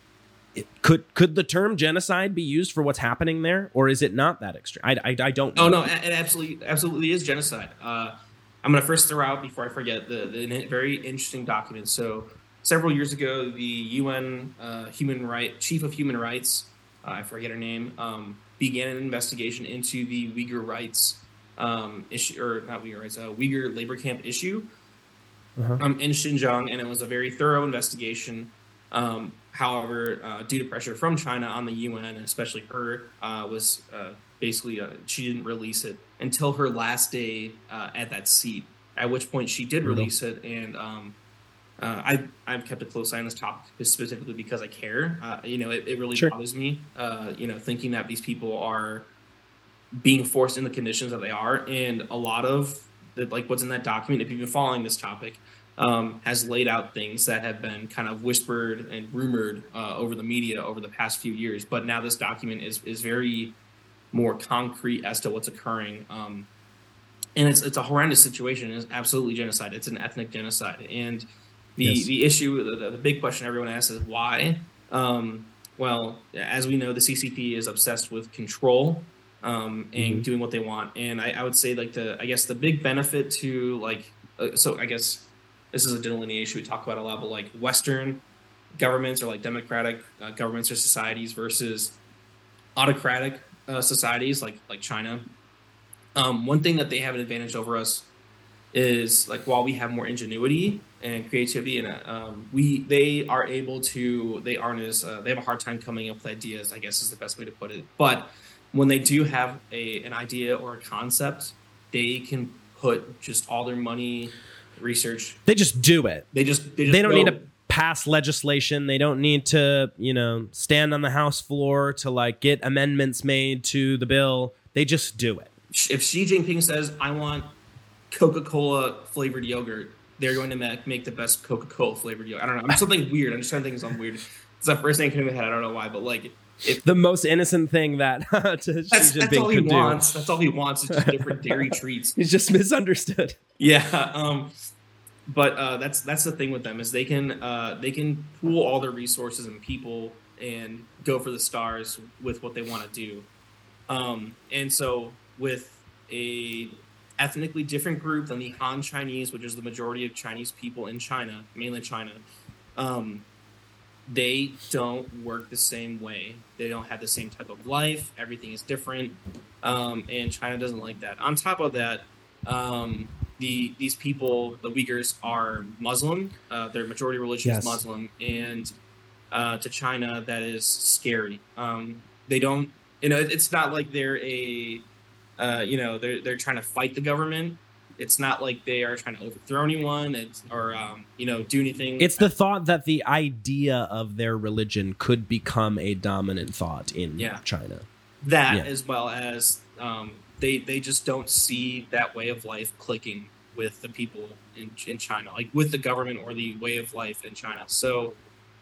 it, could could the term genocide be used for what's happening there? Or is it not that extreme? I, I, I don't know. Oh, no, it absolutely, absolutely is genocide. Uh, I'm going to first throw out, before I forget, the, the very interesting document. So several years ago, the U N uh, human right chief of human rights, uh, I forget her name, um, began an investigation into the Uyghur rights um, issue, or not Uyghur rights, uh, Uyghur labor camp issue Uh-huh. um, in Xinjiang, and it was a very thorough investigation. Um, however, uh, due to pressure from China on the U N, and especially her, uh, was uh, basically uh, she didn't release it until her last day uh, at that seat. At which point she did Brutal. release it, and um, uh, I I've kept a close eye on this topic specifically because I care. Uh, you know, it, it really Sure. bothers me. Uh, you know, thinking that these people are being forced in the conditions that they are, and a lot of the, like what's in that document, if you've been following this topic, um, has laid out things that have been kind of whispered and rumored uh, over the media over the past few years. But now this document is is very more concrete as to what's occurring. Um, and it's it's a horrendous situation. It's absolutely genocide. It's an ethnic genocide. And the Yes. the issue, the, the big question everyone asks is why. Um, well, as we know, the C C P is obsessed with control um, and Mhm. doing what they want. And I, I would say like the I guess the big benefit to like uh, so I guess this is a delineation we talk about a lot, but like Western governments or like democratic uh, governments or societies versus autocratic uh, societies like like China. Um, one thing that they have an advantage over us is like while we have more ingenuity and creativity, and uh, um, we they are able to they aren't as uh, they have a hard time coming up with ideas, I guess is the best way to put it. But when they do have a an idea or a concept, they can put just all their money, research. They just do it. They just they, just They don't go. need to pass legislation. They don't need to, you know, stand on the House floor to like get amendments made to the bill. They just do it. If Xi Jinping says, "I want Coca-Cola flavored yogurt," they're going to make, make the best Coca-Cola flavored yogurt. I don't know. I'm something weird. I'm just trying to think of something weird. It's the first thing that came to my head. I don't know why, but like, if The most innocent thing that to that's, Xi that's all Jinping he could do. wants. That's all he wants is just different dairy treats. He's just misunderstood. Yeah. Um, but uh, that's that's the thing with them is they can uh, they can pool all their resources and people and go for the stars with what they want to do. Um, and so with a ethnically different group than the Han Chinese, which is the majority of Chinese people in China, mainland China, um, they don't work the same way. They don't have the same type of life. Everything is different, um, and China doesn't like that. On top of that, um, the these people, the Uyghurs, are Muslim. Uh, their majority religion Yes. is Muslim, and uh, to China, that is scary. Um, they don't, you know, it- it's not like they're a, uh, you know, they're they're trying to fight the government. It's not like they are trying to overthrow anyone it's, or, um, you know, do anything. It's the thought that the idea of their religion could become a dominant thought in Yeah. China. that Yeah. as well as um, they they just don't see that way of life clicking with the people in, in China, like with the government or the way of life in China. So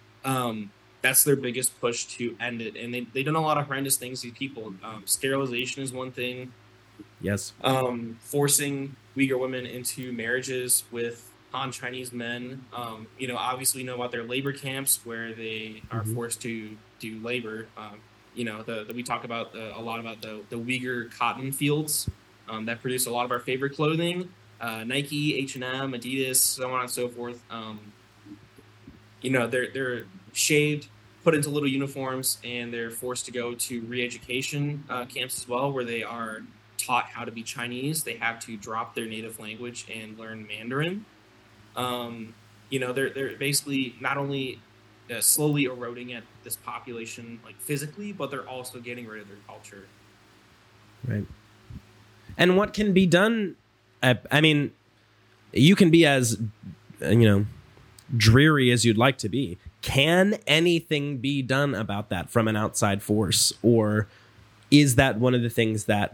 um, that's their biggest push to end it. And they, they've done a lot of horrendous things to people. Um, sterilization is one thing. Yes. Um, forcing Uyghur women into marriages with Han-Chinese men. Um, you know, obviously we know about their labor camps where they are Mhm. forced to do labor. Um, you know, the, the we talk about the, a lot about the, the Uyghur cotton fields um, that produce a lot of our favorite clothing. Uh, Nike, H and M, Adidas, so on and so forth. Um, you know, they're they're shaved, put into little uniforms, and they're forced to go to re-education uh, camps as well, where they are taught how to be Chinese. They have to drop their native language and learn Mandarin. Um, you know, they're they're basically not only uh, slowly eroding at this population like physically, but they're also getting rid of their culture. Right. And what can be done? I, I mean, you can be as, uh, you know, dreary as you'd like to be. Can anything be done about that from an outside force? Or is that one of the things that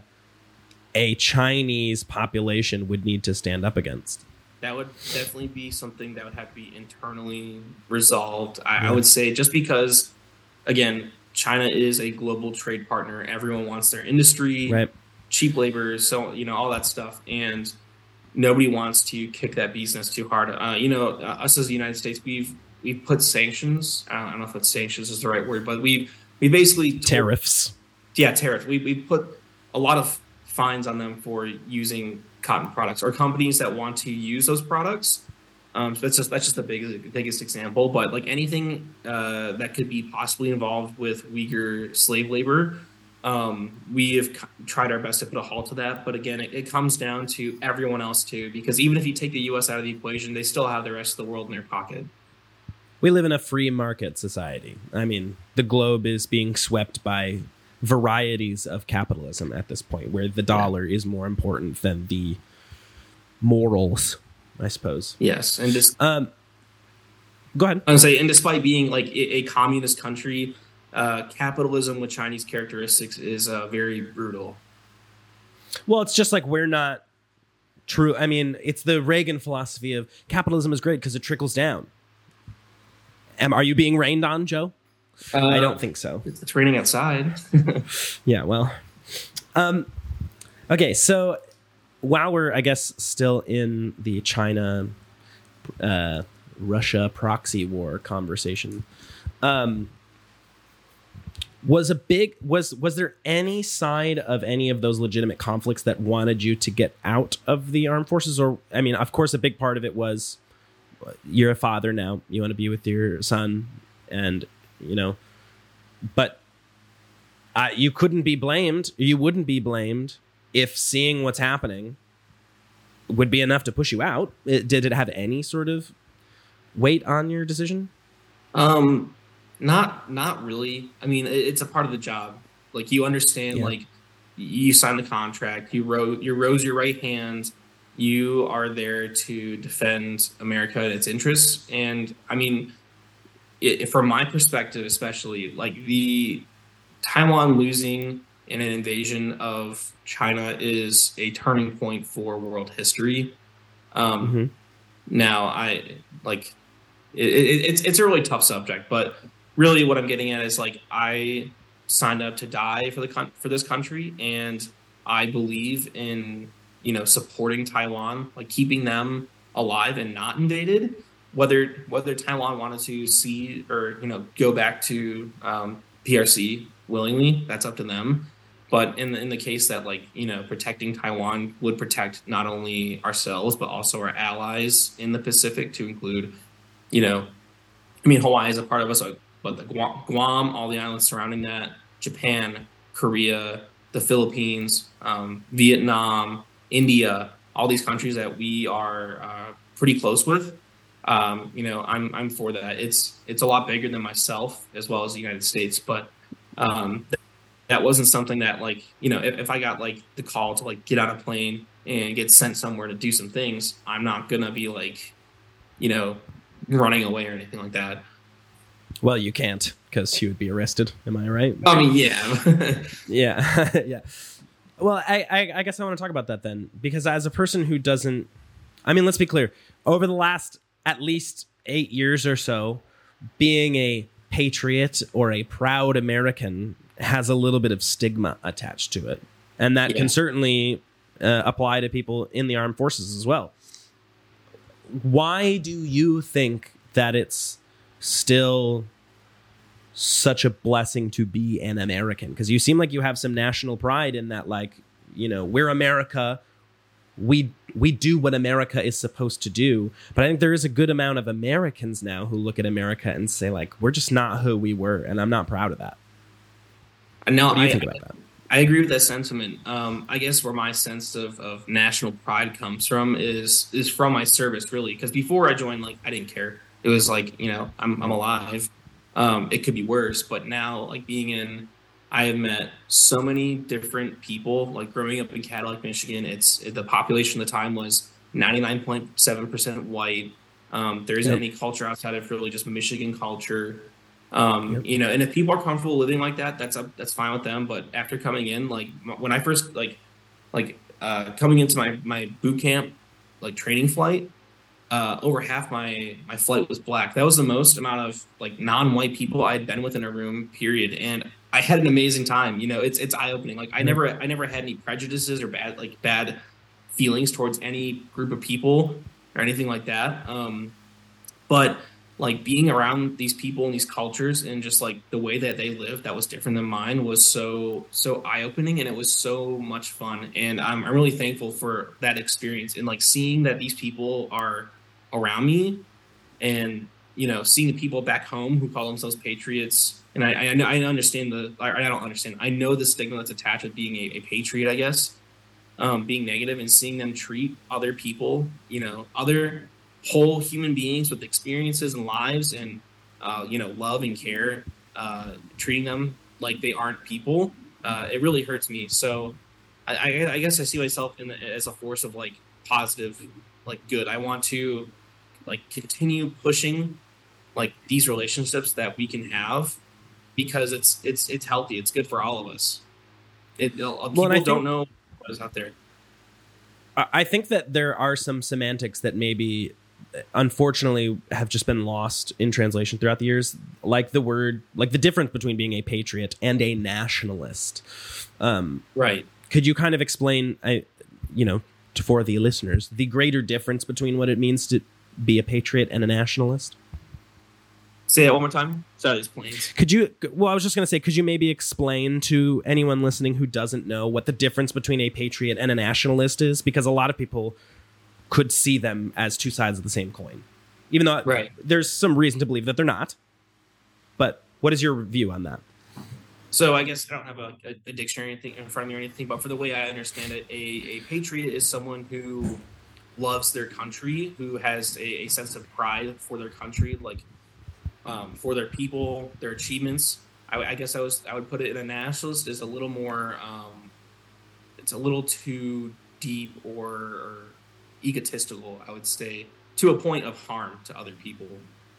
a Chinese population would need to stand up against? That would definitely be something that would have to be internally resolved. I, Yeah. I would say just because, again, China is a global trade partner. Everyone wants their industry, Right. cheap labor, so you know all that stuff, and nobody wants to kick that business too hard. Uh, you know, uh, us as the United States, we've we've put sanctions. I don't, I don't know if that's sanctions is the right word, but we we basically told- Tariffs. yeah, tariff. We we put a lot of fines on them for using cotton products or companies that want to use those products. Um, so that's just that's just the biggest biggest example. But like anything uh, that could be possibly involved with Uyghur slave labor, um, we have c- tried our best to put a halt to that. But again, it, it comes down to everyone else too, because even if you take the U S out of the equation, they still have the rest of the world in their pocket. We live in a free market society. I mean, the globe is being swept by varieties of capitalism at this point, where the dollar yeah. is more important than the morals, I suppose. Yes, and just um, go ahead. I would say, and despite being like a, a communist country, uh, capitalism with Chinese characteristics is uh, very brutal. Well, it's just like we're not true. I mean, it's the Reagan philosophy of capitalism is great because it trickles down. Am are you being rained on, Joe? Uh, I don't think so. It's raining outside. Yeah, well, um, okay, so. While we're, I guess, still in the China, uh, Russia proxy war conversation, um, was a big was was there any side of any of those legitimate conflicts that wanted you to get out of the armed forces? Or, I mean, of course, a big part of it was you're a father now, you want to be with your son, and you know, but uh, you couldn't be blamed. You wouldn't be blamed. If seeing what's happening would be enough to push you out. It, did it have any sort of weight on your decision? Um, not not really. I mean, it, it's a part of the job. Like you understand, yeah. like you signed the contract, you wrote, you rose your right hand, you are there to defend America and its interests. And I mean, it, from my perspective, especially, like the Taiwan losing in an invasion of China is a turning point for world history. Um, mm-hmm. Now, I like it, it, it's it's a really tough subject, but really, what I'm getting at is like I signed up to die for the con- for this country, and I believe in you know supporting Taiwan, like keeping them alive and not invaded. Whether whether Taiwan wanted to see or you know go back to um, P R C willingly, that's up to them. But in the, in the case that, like, you know, protecting Taiwan would protect not only ourselves, but also our allies in the Pacific, to include, you know, I mean, Hawaii is a part of us, but the Guam, Guam all the islands surrounding that, Japan, Korea, the Philippines, um, Vietnam, India, all these countries that we are uh, pretty close with. Um, you know, I'm I'm for that. It's it's a lot bigger than myself as well as the United States, but um, that wasn't something that, like, you know, if, if I got like the call to like get on a plane and get sent somewhere to do some things, I'm not gonna be like, you know, running away or anything like that. Well, you can't, because you would be arrested. Am I right? I mean, yeah, yeah, yeah. Well, I, I I guess I want to talk about that then, because as a person who doesn't, I mean, let's be clear. Over the last at least eight years or so, being a patriot or a proud American has a little bit of stigma attached to it. And that yeah. can certainly uh, apply to people in the armed forces as well. Why do you think that it's still such a blessing to be an American? Because you seem like you have some national pride in that, like, you know, we're America. We we do what America is supposed to do. But I think there is a good amount of Americans now who look at America and say, like, we're just not who we were. And I'm not proud of that. No, what do you I, think about that? I agree with that sentiment. Um, I guess where my sense of, of national pride comes from is is from my service, really. Because before I joined, like, I didn't care. It was like, you know, I'm I'm alive. Um, it could be worse. But now, like, being in, I have met so many different people. Like, growing up in Cadillac, Michigan, it's the population at the time was ninety-nine point seven percent white. Um, there isn't yep. any culture outside of really just Michigan culture. Um, yep. You know, and if people are comfortable living like that, that's a, that's fine with them. But after coming in, like when I first like like uh, coming into my my boot camp, like training flight, uh, over half my my flight was black. That was the most amount of like non-white people I had been with in a room, period. And I had an amazing time. You know, it's it's eye opening. Like I never I never had any prejudices or bad like bad feelings towards any group of people or anything like that. Um, but like being around these people and these cultures and just like the way that they live that was different than mine was so so eye-opening, and it was so much fun. And I'm, I'm really thankful for that experience and like seeing that these people are around me, and you know, seeing the people back home who call themselves patriots, and I I, I understand the I, I don't understand. I know the stigma that's attached with being a, a patriot, I guess, um, being negative, and seeing them treat other people, you know, other whole human beings with experiences and lives, and uh, you know, love and care, uh, treating them like they aren't people. Uh, it really hurts me. So I, I, I guess I see myself in the, as a force of like positive, like good. I want to like continue pushing like these relationships that we can have, because it's it's it's healthy. It's good for all of us. It, people well, think, don't know what is out there. I think that there are some semantics that maybe, unfortunately, have just been lost in translation throughout the years, like the word, like the difference between being a patriot and a nationalist. Um, right. Could you kind of explain, I, you know, to, for the listeners, the greater difference between what it means to be a patriot and a nationalist? Say that one more time. Sorry, these planes. Could you? Well, I was just going to say, could you maybe explain to anyone listening who doesn't know what the difference between a patriot and a nationalist is? Because a lot of people could see them as two sides of the same coin, even though right. there's some reason to believe that they're not. But what is your view on that? So I guess I don't have a, a, a dictionary or anything in front of me or anything, but for the way I understand it, a, a patriot is someone who loves their country, who has a, a sense of pride for their country, like um, for their people, their achievements. I, I guess I was I would put it in a nationalist is a little more. Um, it's a little too deep or, or egotistical, I would say, to a point of harm to other people.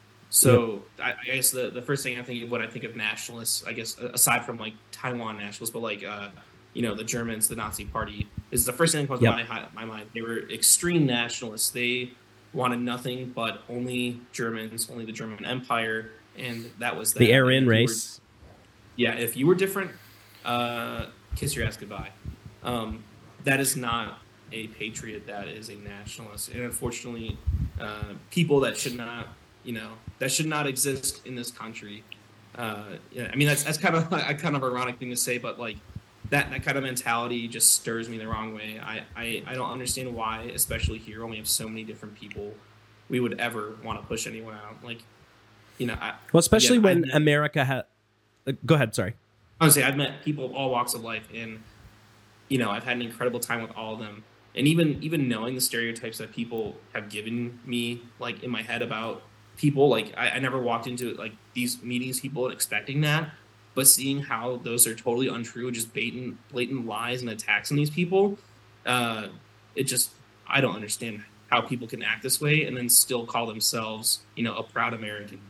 So yep. I, I guess the, the first thing I think of when I think of nationalists, I guess aside from like Taiwan nationalists, but like uh, you know, the Germans, the Nazi Party, is the first thing that comes yep. to my, my mind. They were extreme nationalists. They wanted nothing but only Germans, only the German Empire, and that was that. The Aryan race. Were, yeah, if you were different, uh, kiss your ass goodbye. Um, that is not a patriot. That is a nationalist, and unfortunately, uh, people that should not. You know, that should not exist in this country. Uh, yeah, I mean, that's that's kind of a kind of ironic thing to say, but like that, that kind of mentality just stirs me the wrong way. I, I, I don't understand why, especially here when we have so many different people, we would ever want to push anyone out. Like, you know, I, well, especially yeah, when met, America had. Uh, go ahead. Sorry. I would say I've met people of all walks of life, and you know, I've had an incredible time with all of them. And even even knowing the stereotypes that people have given me, like in my head about people, like I, I never walked into like these meetings, people expecting that, but seeing how those are totally untrue, just blatant, blatant lies and attacks on these people, uh, it just I don't understand how people can act this way and then still call themselves, you know, a proud American.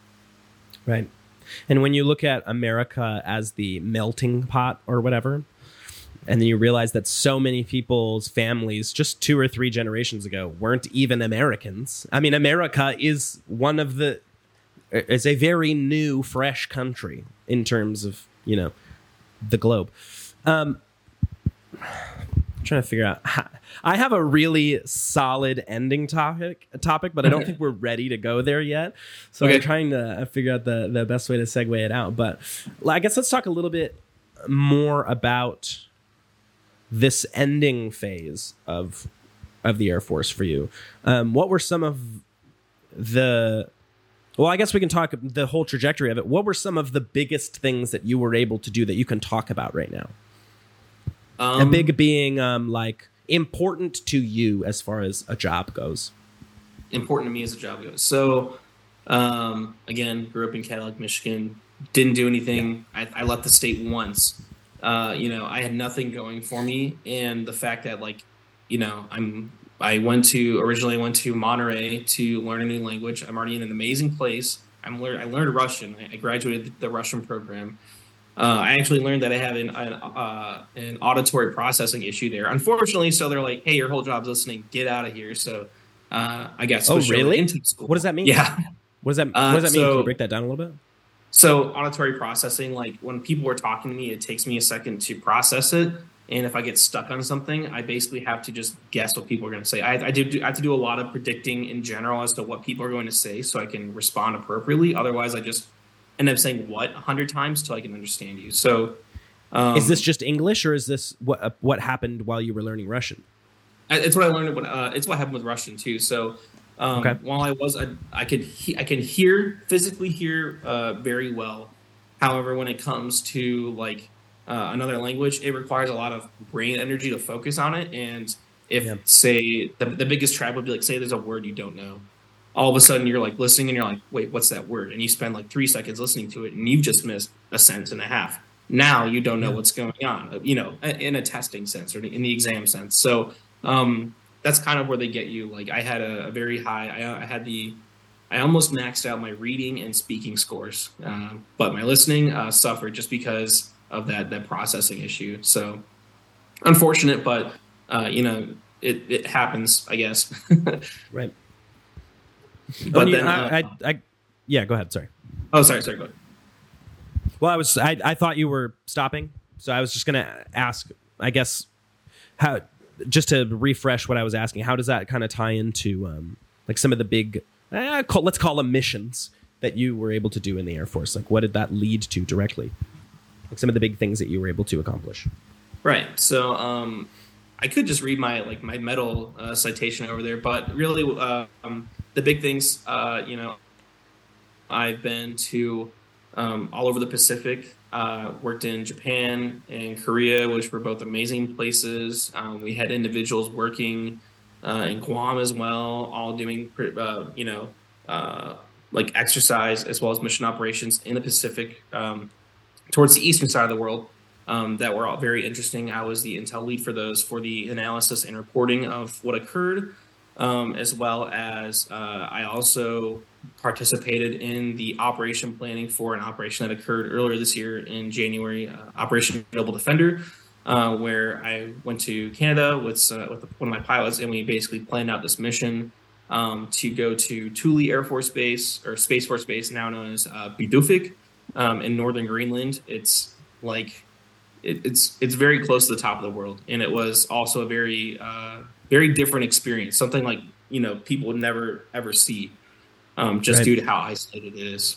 Right, and when you look at America as the melting pot or whatever, and then you realize that so many people's families just two or three generations ago weren't even Americans. I mean, America is one of the, is a very new, fresh country in terms of, you know, the globe. Um, I'm trying to figure out, how, I have a really solid ending topic, topic, but I don't think we're ready to go there yet. So okay. I'm trying to figure out the, the best way to segue it out. But I guess let's talk a little bit more about this ending phase of of the Air Force for you. Um, what were some of the, well, I guess we can talk the whole trajectory of it. What were some of the biggest things that you were able to do that you can talk about right now? Um, and big being um, like important to you as far as a job goes. Important to me as a job goes. So um, again, grew up in Cadillac, Michigan. Didn't do anything. Yeah. I, I left the state once. Uh, you know, I had nothing going for me, and the fact that, like, you know, I'm I went to originally went to Monterey to learn a new language. I'm already in an amazing place. I'm lear- I learned Russian. I graduated the Russian program. Uh, I actually learned that I have an an, uh, an auditory processing issue there. Unfortunately, so they're like, "Hey, your whole job's listening. Get out of here." So uh, I got switched oh, really? into school. What does that mean? Yeah. What does that What does that mean? Uh, so, Can you break that down a little bit? So auditory processing, like when people are talking to me, it takes me a second to process it. And if I get stuck on something, I basically have to just guess what people are going to say. I, I, do, I have to do a lot of predicting in general as to what people are going to say so I can respond appropriately. Otherwise, I just end up saying what a hundred times till I can understand you. So um, is this just English, or is this what uh, what happened while you were learning Russian? It's what I learned. When, uh, it's what happened with Russian too. So Um, Okay. While I was, I, I could he, I can hear physically hear uh, very well. However, when it comes to like uh, another language, it requires a lot of brain energy to focus on it. And if Yeah. say the, the biggest trap would be like say there's a word you don't know, all of a sudden you're like listening and you're like, wait, what's that word? And you spend like three seconds listening to it, and you've just missed a sentence and a half. Now you don't know Yeah. what's going on, you know, in a testing sense or in the exam sense. So um, that's kind of where they get you. Like I had a, a very high, I, I had the, I almost maxed out my reading and speaking scores, uh, but my listening uh, suffered just because of that that processing issue. So unfortunate, but uh, you know, it, it happens, I guess. Right. But you, then, I, uh, I, I, yeah, go ahead. Sorry. oh, sorry, sorry, go ahead. Well, I was, I, I thought you were stopping, so I was just going to ask, I guess, how, just to refresh what I was asking, how does that kind of tie into, um, like some of the big, uh, call, let's call them missions that you were able to do in the Air Force? Like, what did that lead to directly? Like some of the big things that you were able to accomplish. Right. So, um, I could just read my like my medal uh, citation over there, but really, uh, um, the big things, uh, you know, I've been to um, all over the Pacific. Uh, worked in Japan and Korea, which were both amazing places. Um, we had individuals working uh, in Guam as well, all doing uh, you know uh, like exercise as well as mission operations in the Pacific um, towards the eastern side of the world. Um, that were all very interesting. I was the intel lead for those for the analysis and reporting of what occurred, um, as well as uh, I also participated in the operation planning for an operation that occurred earlier this year in January, uh, Operation Noble Defender, uh, where I went to Canada with, uh, with one of my pilots, and we basically planned out this mission um, to go to Thule Air Force Base, or Space Force Base, now known as uh, Bidufik, um, in northern Greenland. It's like It, it's it's very close to the top of the world, and it was also a very uh, very different experience. Something like you know people would never ever see, um, just Right. due to how isolated it is.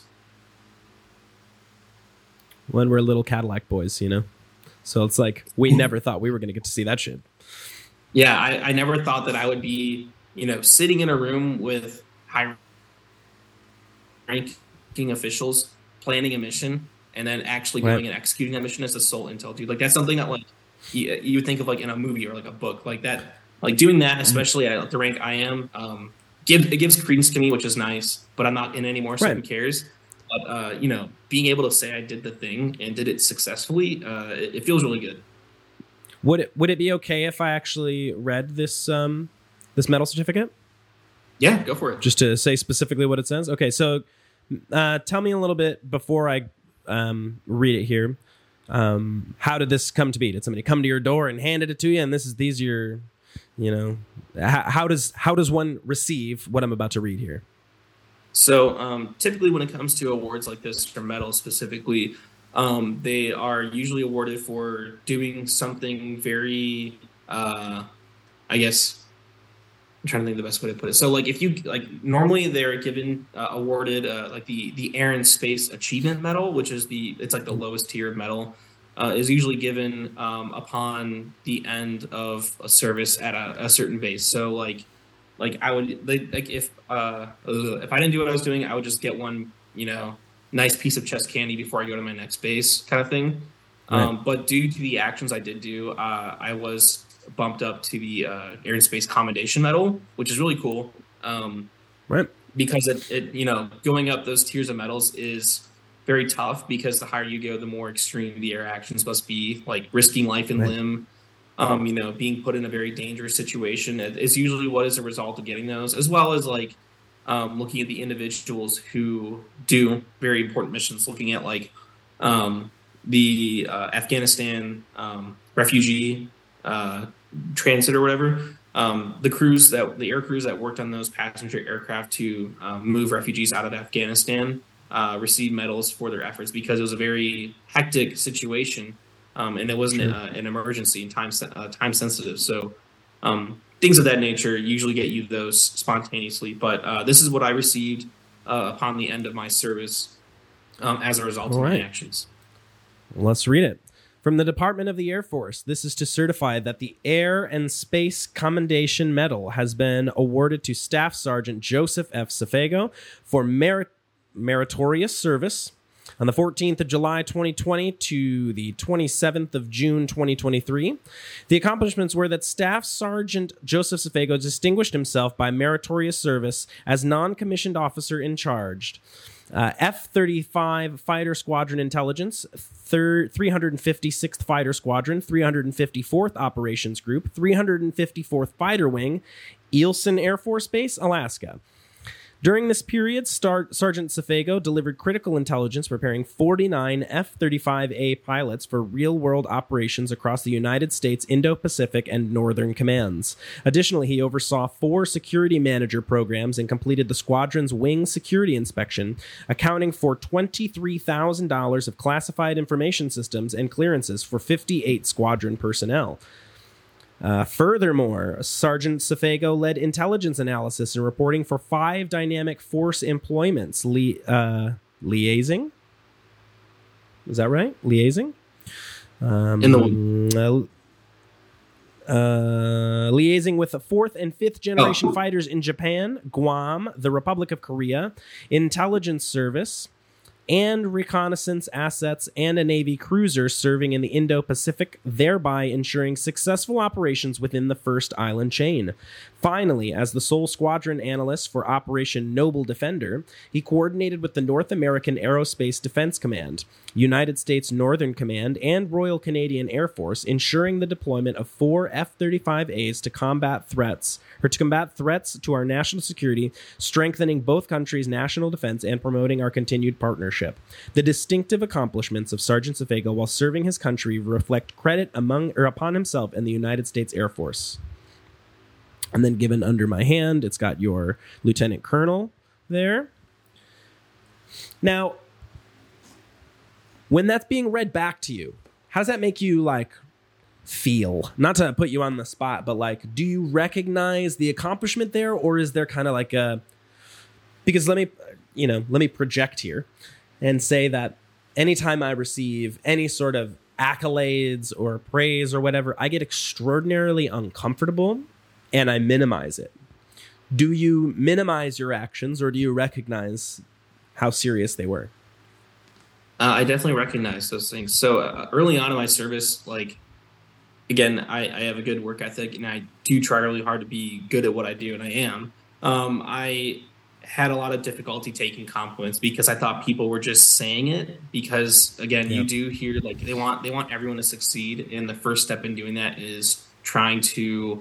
When we're little Cadillac boys, you know? So it's like, we never thought we were going to get to see that shit. Yeah, I, I never thought that I would be you know sitting in a room with high ranking officials planning a mission, and then actually Right. going and executing that mission as a sole intel dude. Like that's something that like you, you would think of like in a movie or like a book like that. Like doing that, especially at the rank I am, um, give it gives credence to me, which is nice. But I'm not in anymore, so Right. who cares? But uh, you know, being able to say I did the thing and did it successfully, uh, it, it feels really good. Would it, would it be okay if I actually read this um, this medal certificate? Yeah, go for it. Just to say specifically what it says? Okay, so uh, tell me a little bit before I um, read it here. Um, how did this come to be? Did somebody come to your door and handed it to you? And this is these are your, you know, how, how does how does one receive what I'm about to read here? So um, typically when it comes to awards like this or medals specifically, um, they are usually awarded for doing something very, uh, I guess, I'm trying to think of the best way to put it. So like if you like normally they're given uh, awarded uh, like the the Air and Space Achievement Medal, which is the it's like the lowest tier of medal, uh, is usually given um, upon the end of a service at a, a certain base. So like like I would like, like if uh, if I didn't do what I was doing, I would just get one you know nice piece of chest candy before I go to my next base kind of thing. Right. Um, but due to the actions I did do, uh, I was bumped up to the uh, Air and Space Commendation Medal, which is really cool. Um, Right. because it, it, you know, going up those tiers of medals is very tough because the higher you go, the more extreme the air actions must be, like risking life and Right. limb, um, you know, being put in a very dangerous situation is usually what is a result of getting those, as well as like um, looking at the individuals who do very important missions, looking at like um, the uh, Afghanistan um, refugee uh, transit or whatever. Um, the crews that the air crews that worked on those passenger aircraft to um, move refugees out of Afghanistan uh, received medals for their efforts because it was a very hectic situation, um, and it wasn't Sure. uh, an emergency and time sen- uh, time sensitive. So um, things of that nature usually get you those spontaneously. But uh, this is what I received uh, upon the end of my service um, as a result All of my right. actions. Let's read it. From the Department of the Air Force, this is to certify that the Air and Space Commendation Medal has been awarded to Staff Sergeant Joseph F. Safego for merit- meritorious service on the fourteenth of July, twenty twenty to the twenty-seventh of June, twenty twenty-three. The accomplishments were that Staff Sergeant Joseph Safego distinguished himself by meritorious service as non-commissioned officer in charge. Uh, F thirty-five Fighter Squadron Intelligence, thir- three hundred fifty-sixth Fighter Squadron, three hundred fifty-fourth Operations Group, three hundred fifty-fourth Fighter Wing, Eielson Air Force Base, Alaska. During this period, Star- Sergeant Safego delivered critical intelligence preparing forty-nine F thirty-five A pilots for real-world operations across the United States, Indo-Pacific, and Northern Commands. Additionally, he oversaw four security manager programs and completed the squadron's wing security inspection, accounting for twenty-three thousand dollars of classified information systems and clearances for fifty-eight squadron personnel. Uh, furthermore, Sergeant Safego led intelligence analysis and reporting for five dynamic force employments. Li- uh, liaising? Is that right? Liaising? Um, In the uh, uh, liaising with the fourth and fifth generation Oh. fighters in Japan, Guam, the Republic of Korea, intelligence service, and reconnaissance assets, and a Navy cruiser serving in the Indo-Pacific, thereby ensuring successful operations within the first island chain. Finally, as the sole squadron analyst for Operation Noble Defender, he coordinated with the North American Aerospace Defense Command, United States Northern Command, and Royal Canadian Air Force, ensuring the deployment of four F thirty-five A's to combat threats, or to combat threats to our national security, strengthening both countries' national defense and promoting our continued partnership. The distinctive accomplishments of Sergeant Safego while serving his country reflect credit among or upon himself and the United States Air Force. And then given under my hand, it's got your Lieutenant Colonel there. Now, when that's being read back to you, how does that make you, like, feel? Not to put you on the spot, but, like, do you recognize the accomplishment there, or is there kind of like a... Because let me, you know, let me project here and say that anytime I receive any sort of accolades or praise or whatever, I get extraordinarily uncomfortable and I minimize it. Do you minimize your actions, or do you recognize how serious they were? Uh, I definitely recognize those things. So uh, early on in my service, like, again, I, I have a good work ethic and I do try really hard to be good at what I do, and I am. Um, I had a lot of difficulty taking compliments because I thought people were just saying it because, again, Yeah. you do hear, like, they want they want everyone to succeed, and the first step in doing that is trying to,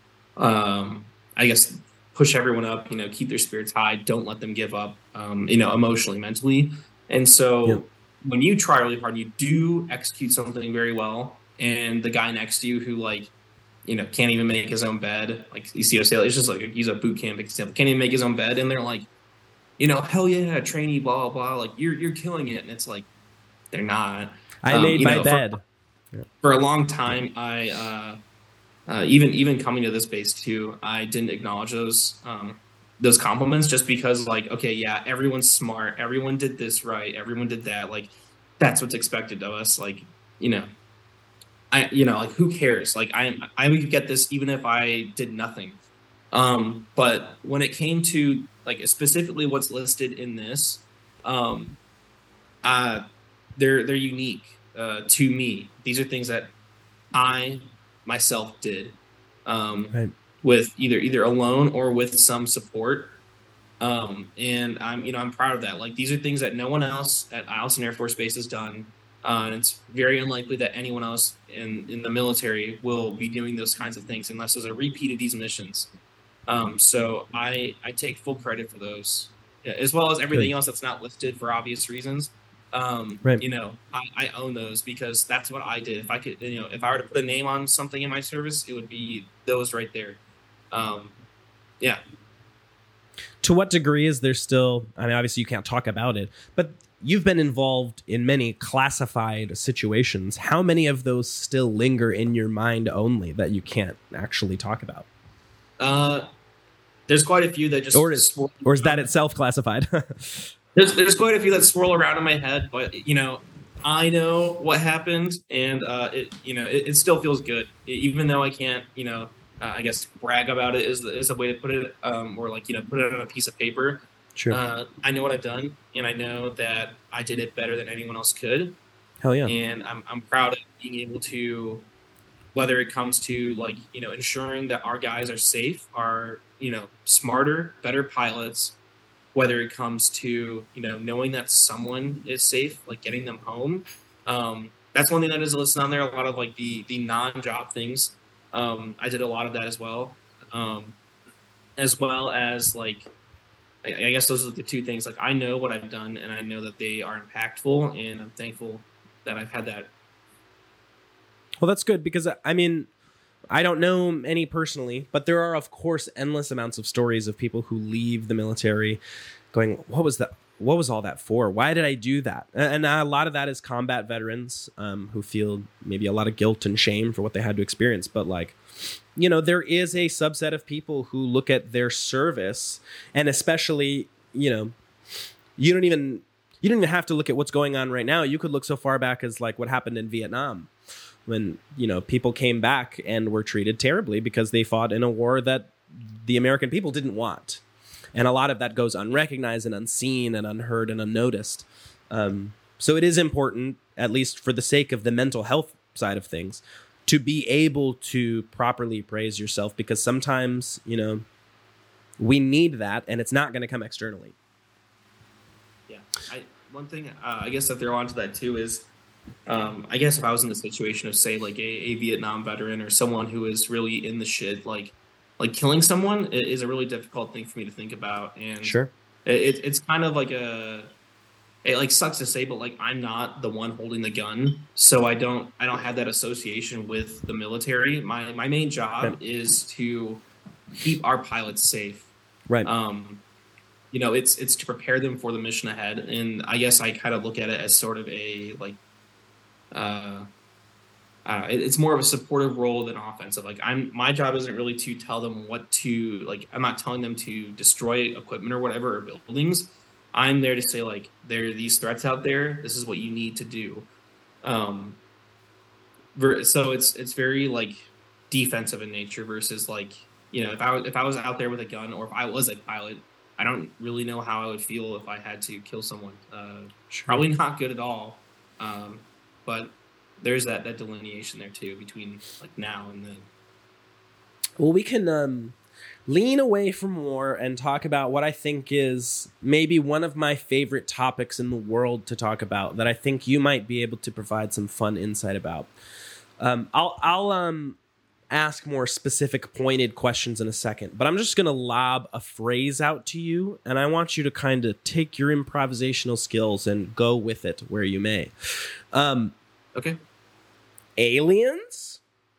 um, I guess, push everyone up, you know, keep their spirits high, don't let them give up, um, you know, emotionally, mentally. And so Yeah. when you try really hard, you do execute something very well, and the guy next to you who, like, you know, can't even make his own bed, like, you see, it's just like, he's a boot camp example, can't even make his own bed, and they're like, you know, hell yeah, trainee, blah, blah, blah, like, you're you're killing it. And it's like, they're not. I Um, made you my know, bed. For, for a long time, I, uh, uh, even even coming to this base too, I didn't acknowledge those um, those compliments just because, like, okay, yeah, everyone's smart, everyone did this right, everyone did that, like, that's what's expected of us, like, you know, I, you know, like, who cares? Like, I I would get this even if I did nothing. Um, but when it came to, like, specifically what's listed in this, um, uh, they're they're unique uh, to me. These are things that I myself did, um, Right. with either either alone or with some support. Um, and I'm, you know, I'm proud of that. Like, these are things that no one else at Eielson Air Force Base has done. Uh, and it's very unlikely that anyone else in, in the military will be doing those kinds of things unless there's a repeat of these missions. Um, so I, I take full credit for those, yeah, as well as everything Good. else that's not listed for obvious reasons. Um, Right. You know, I, I own those because that's what I did. If I could, you know, if I were to put a name on something in my service, it would be those right there. Um, yeah. To what degree is there still, I mean, obviously you can't talk about it, but you've been involved in many classified situations. How many of those still linger in your mind only that you can't actually talk about? Uh, there's quite a few that just Or is, swirl or is that around. itself classified? There's, there's quite a few that swirl around in my head, but, you know, I know what happened, and uh, it you know it, it still feels good, E- even though I can't you know uh, I guess brag about it is is a way to put it, um, or like you know put it on a piece of paper. Sure. Uh, I know what I've done, and I know that I did it better than anyone else could, Hell yeah. and I'm I'm proud of being able to, whether it comes to like you know ensuring that our guys are safe, are you know smarter, better pilots, whether it comes to you know knowing that someone is safe, like getting them home. Um, that's one thing that is listed on there. A lot of like the the non-job things. Um, I did a lot of that as well, um, as well as like I, I guess those are the two things. Like I know what I've done, and I know that they are impactful, and I'm thankful that I've had that. Well, that's good because I mean, I don't know any personally, but there are of course endless amounts of stories of people who leave the military going, what was that? What was all that for? Why did I do that? And a lot of that is combat veterans um, who feel maybe a lot of guilt and shame for what they had to experience. But like, you know, there is a subset of people who look at their service, and especially, you know, you don't even you don't even have to look at what's going on right now. You could look so far back as like what happened in Vietnam, when, you know, people came back and were treated terribly because they fought in a war that the American people didn't want. And a lot of that goes unrecognized and unseen and unheard and unnoticed. Um, so it is important, at least for the sake of the mental health side of things, to be able to properly praise yourself, because sometimes, you know, we need that and it's not going to come externally. Yeah. I, one thing uh, I guess that they're onto that too is, um, I guess if I was in the situation of say like a, a Vietnam veteran or someone who is really in the shit, like like killing someone i- is a really difficult thing for me to think about, and Sure. it, it's kind of like a it like sucks to say, but like I'm not the one holding the gun, so I don't I don't have that association with the military. My my main job Yeah. is to keep our pilots safe. Right. Um, you know, it's it's to prepare them for the mission ahead, and I guess I kind of look at it as sort of a like uh, uh, it- it's more of a supportive role than offensive. Like I'm, my job isn't really to tell them what to like. I'm not telling them to destroy equipment or whatever or buildings. I'm there to say like there are these threats out there. This is what you need to do. Um, ver- so it's it's very like defensive in nature versus like you know if I was if I was out there with a gun or if I was a pilot, I don't really know how I would feel if I had to kill someone. Uh, Sure. probably not good at all. Um, but there's that that delineation there too between like now and then. Well, we can um, lean away from war and talk about what I think is maybe one of my favorite topics in the world to talk about that I think you might be able to provide some fun insight about. Um, I'll I'll um, ask more specific, pointed questions in a second, but I'm just going to lob a phrase out to you, and I want you to kind of take your improvisational skills and go with it where you may. Um, Okay, aliens?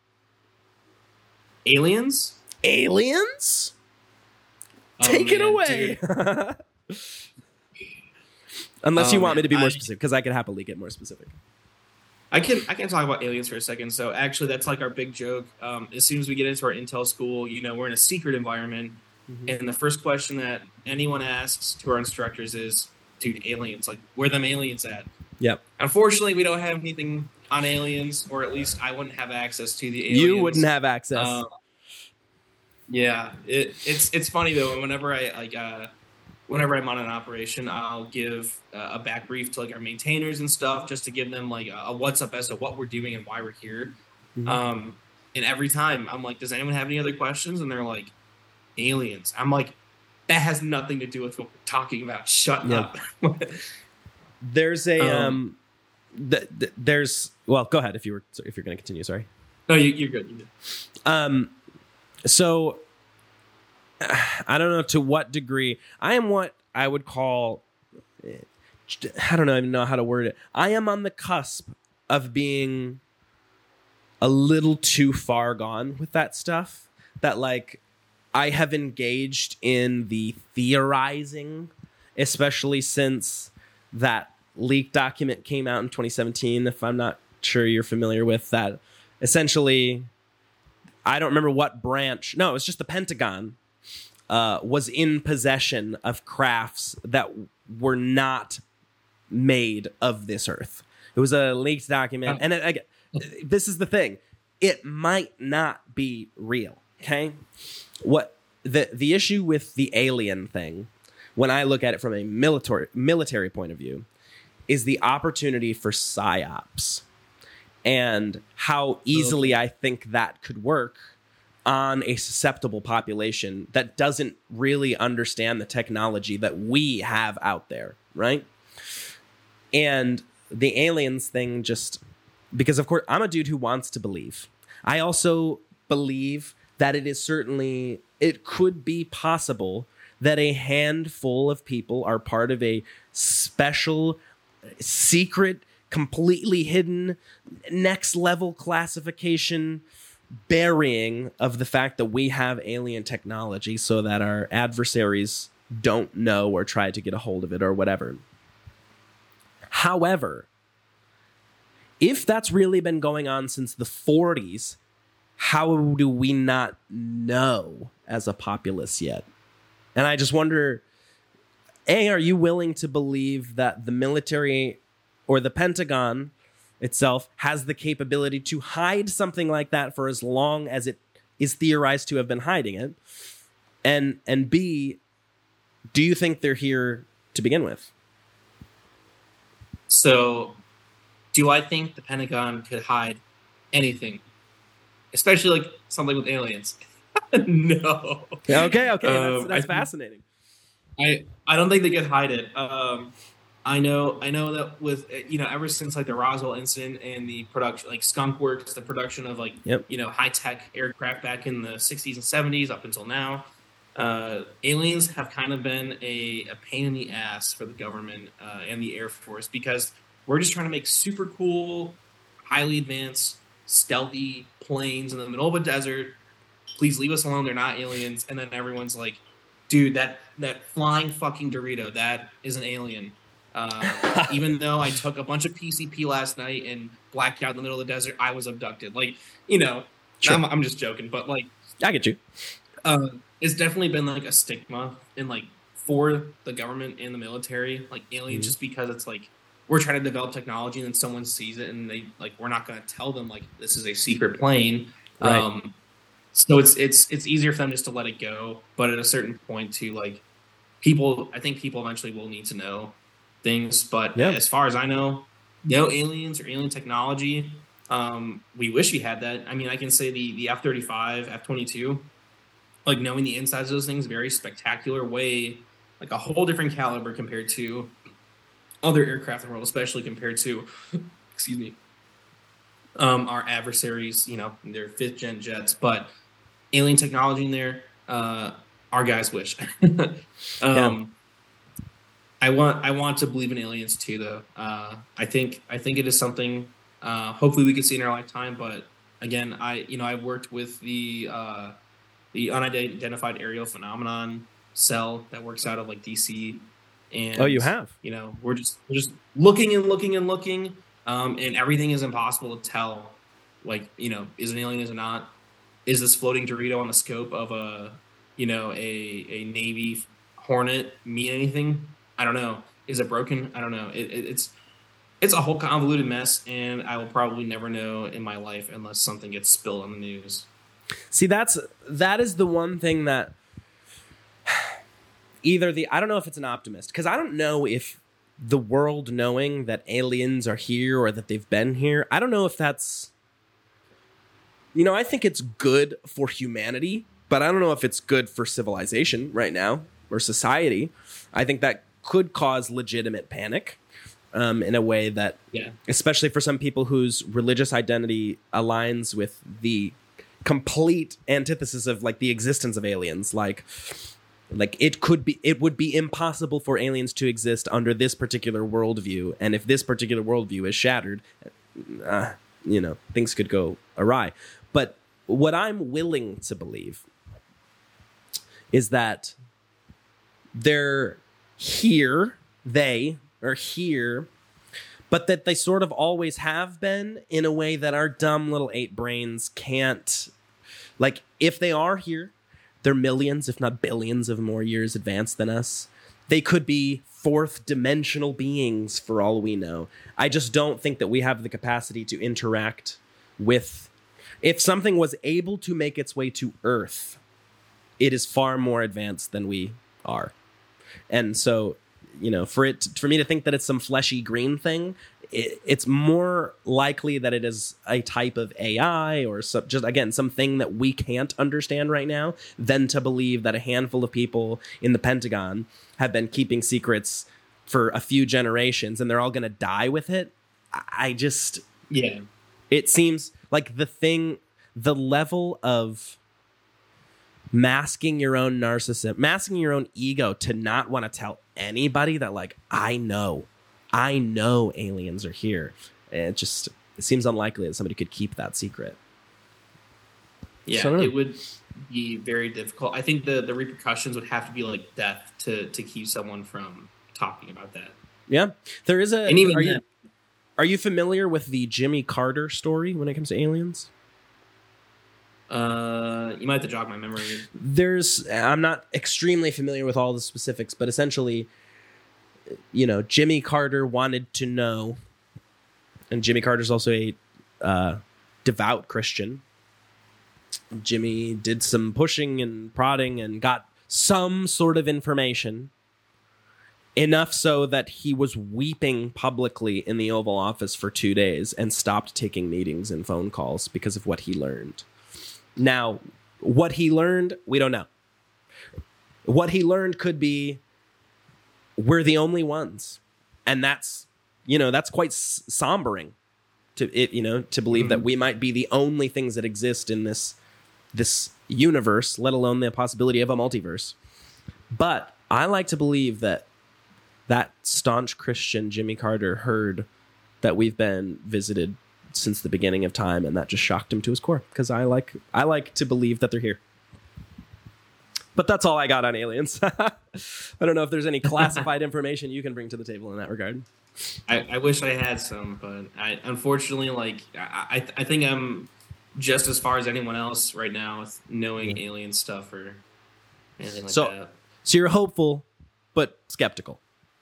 aliens. Aliens? Oh, Take it man, away. dude. Unless Oh, you want me man, to be more I- specific, because I could happily get more specific. I can I can talk about aliens for a second. So actually, that's like our big joke. Um, as soon as we get into our intel school, you know, we're in a secret environment, Mhm. and the first question that anyone asks to our instructors is, "Dude, aliens? Like, where them aliens at?" Yep. Unfortunately, we don't have anything on aliens, or at least I wouldn't have access to the aliens. You wouldn't have access. Um, yeah, it, it's it's funny though. Whenever I like, uh, whenever I'm on an operation, I'll give uh, a back brief to like our maintainers and stuff, just to give them like a, a what's up as to what we're doing and why we're here. Mhm. Um, and every time I'm like, "Does anyone have any other questions?" And they're like, "Aliens." I'm like, "That has nothing to do with what we're talking about. Shut Yeah. up." There's a um, um, th- th- there's well, go ahead if you were if you're going to continue. Sorry. No, you, you're good. You're good. Um, so I don't know to what degree I am what I would call I don't know even know how to word it. I am on the cusp of being a little too far gone with that stuff. That like I have engaged in the theorizing, especially since that leaked document came out in twenty seventeen. If I'm not sure you're familiar with that, essentially, I don't remember what branch. No, it was just the Pentagon uh, was in possession of crafts that were not made of this Earth. It was a leaked document. Oh. And it, again, this is the thing. It might not be real, okay? What the the issue with the alien thing, when I look at it from a military military point of view, is the opportunity for psyops and how easily I think that could work on a susceptible population that doesn't really understand the technology that we have out there, right? And the aliens thing just, because of course I'm a dude who wants to believe. I also believe that it is certainly, it could be possible that a handful of people are part of a special, secret, completely hidden, next level classification burying of the fact that we have alien technology so that our adversaries don't know or try to get a hold of it or whatever. However, if that's really been going on since the forties, how do we not know as a populace yet? And I just wonder, A, are you willing to believe that the military or the Pentagon itself has the capability to hide something like that for as long as it is theorized to have been hiding it? And and B, do you think they're here to begin with? So, do I think the Pentagon could hide anything, especially like something with aliens? No. Okay, okay, that's, Um, that's I- fascinating. I I don't think they could hide it. Um, I know I know that with you know ever since like the Roswell incident and the production like Skunk Works, the production of like Yep. you know high tech aircraft back in the sixties and seventies up until now, uh, aliens have kind of been a, a pain in the ass for the government uh, and the Air Force because we're just trying to make super cool, highly advanced, stealthy planes in the middle of a desert. Please leave us alone. They're not aliens. And then everyone's like, dude, that that flying fucking Dorito, that is an alien. Uh, even though I took a bunch of P C P last night and blacked out in the middle of the desert, I was abducted. Like, you know, Sure. I'm, I'm just joking, but like, I get you. uh, it's definitely been like a stigma in like for the government and the military, like aliens, Mhm. just because it's like we're trying to develop technology and then someone sees it and they like we're not going to tell them like this is a secret plane. Right. Um, so it's it's it's easier for them just to let it go, but at a certain point, to like people, I think people eventually will need to know things. But Yeah. as far as I know, no aliens or alien technology. Um, we wish we had that. I mean, I can say the the F thirty-five, F twenty-two, like knowing the insides of those things, very spectacular, way like a whole different caliber compared to other aircraft in the world, especially compared to, excuse me, um, our adversaries. You know, their fifth gen jets, but alien technology in there, uh, our guys wish. um, I want I want to believe in aliens too, though. Uh, I think I think it is something. Uh, hopefully, we can see in our lifetime. But again, I you know I worked with the uh, the unidentified aerial phenomenon cell that works out of like D C. And Oh, you have? You know, we're just we're just looking and looking and looking, um, and everything is impossible to tell. Like, you know, is an alien, is it not? Is this floating Dorito on the scope of a, you know, a a Navy Hornet mean anything? I don't know. Is it broken? I don't know. It, it, it's it's a whole convoluted mess, and I will probably never know in my life unless something gets spilled on the news. See, that's that is the one thing that either the I don't know if it's an optimist, because I don't know if the world knowing that aliens are here or that they've been here, I don't know if that's, you know, I think it's good for humanity, but I don't know if it's good for civilization right now or society. I think that could cause legitimate panic um, in a way that, Yeah. especially for some people whose religious identity aligns with the complete antithesis of like the existence of aliens. Like, like it could be, it would be impossible for aliens to exist under this particular worldview. And if this particular worldview is shattered, uh, you know, things could go awry. But what I'm willing to believe is that they're here, they are here, but that they sort of always have been in a way that our dumb little ape brains can't. Like, if they are here, they're millions, if not billions of more years advanced than us. They could be fourth dimensional beings for all we know. I just don't think that we have the capacity to interact with. If something was able to make its way to Earth, it is far more advanced than we are. And so, you know, for it for me to think that it's some fleshy green thing, it, it's more likely that it is a type of A I or some, just again something that we can't understand right now, than to believe that a handful of people in the Pentagon have been keeping secrets for a few generations and they're all going to die with it. I just yeah, it seems like the thing, the level of masking your own narcissism, masking your own ego to not want to tell anybody that, like, I know, I know aliens are here. It just, it seems unlikely that somebody could keep that secret. Yeah, So- it would be very difficult. I think the, the repercussions would have to be like death to, to keep someone from talking about that. Yeah, there is a. And even are you then- are you familiar with the Jimmy Carter story when it comes to aliens? Uh, you might have to jog my memory. There's, I'm not extremely familiar with all the specifics, but essentially, you know, Jimmy Carter wanted to know, and Jimmy Carter's also a uh, devout Christian. Jimmy did some pushing and prodding and got some sort of information, enough so that he was weeping publicly in the Oval Office for two days and stopped taking meetings and phone calls because of what he learned. Now, what he learned, we don't know. What he learned could be, we're the only ones. And that's, you know, that's quite s- sombering to it, you know, to believe mm-hmm. that we might be the only things that exist in this, this universe, let alone the possibility of a multiverse. But I like to believe that that staunch Christian Jimmy Carter heard that we've been visited since the beginning of time, and that just shocked him to his core, because I like I like to believe that they're here. But that's all I got on aliens. I don't know if there's any classified information you can bring to the table in that regard. I, I wish I had some, but I unfortunately, like, I, I I think I'm just as far as anyone else right now with knowing yeah. alien stuff or anything like so, that. So you're hopeful, but skeptical.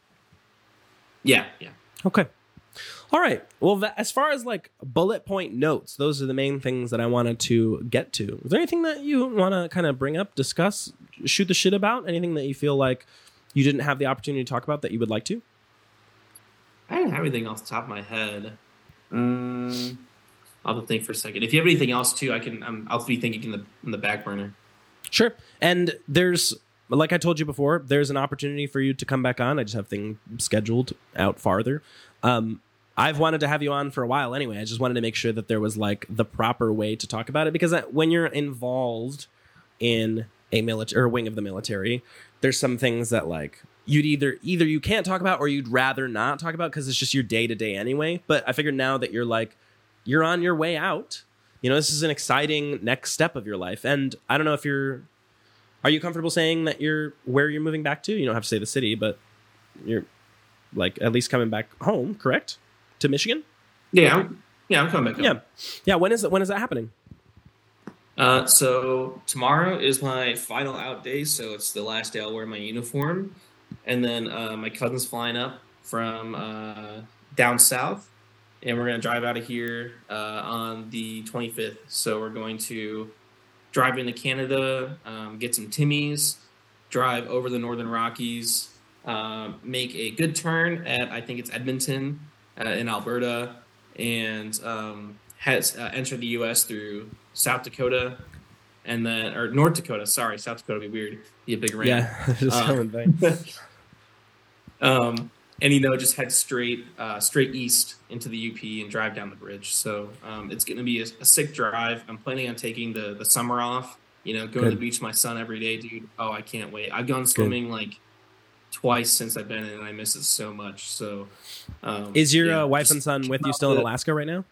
Yeah, yeah. Okay. All right. Well, that, as far as like bullet point notes, those are the main things that I wanted to get to. Is there anything that you want to kind of bring up, discuss, shoot the shit about? Anything that you feel like you didn't have the opportunity to talk about that you would like to? I don't have anything off the top of my head. Um, I'll have to think for a second. If you have anything else too, I can. Um, I'll be thinking in the in the back burner. Sure. And there's, like I told you before, there's an opportunity for you to come back on. I just have things scheduled out farther. Um, I've wanted to have you on for a while anyway. I just wanted to make sure that there was like the proper way to talk about it, because when you're involved in a military or wing of the military, there's some things that like you'd either either you can't talk about or you'd rather not talk about because it's just your day to day anyway. But I figured now that you're like you're on your way out, you know, this is an exciting next step of your life. And I don't know if you're are you comfortable saying that you're where you're moving back to? You don't have to say the city, but you're like at least coming back home, correct? To Michigan? Yeah, I'm, yeah, I'm coming back home. Yeah, yeah. When is it? When is that happening? Uh, so tomorrow is my final out day, so it's the last day I'll wear my uniform, and then uh, my cousin's flying up from uh, down south, and we're gonna drive out of here uh, on the twenty-fifth. So we're going to drive into Canada, um, get some Timmies, drive over the Northern Rockies, uh, make a good turn at I think it's Edmonton. Uh, in Alberta, and um, has uh, entered the U S through South Dakota, and then or North Dakota. Sorry, South Dakota would be weird. Be a big rain. Yeah, just uh, coming back. um, and you know, just head straight uh, straight east into the U P and drive down the bridge. So um, it's going to be a, a sick drive. I'm planning on taking the the summer off. You know, going Good. to the beach with my son every day, dude. Oh, I can't wait. I've gone swimming Good. like twice since I've been in, and I miss it so much. So, um, is your yeah, uh, wife and son with you still in Alaska right now?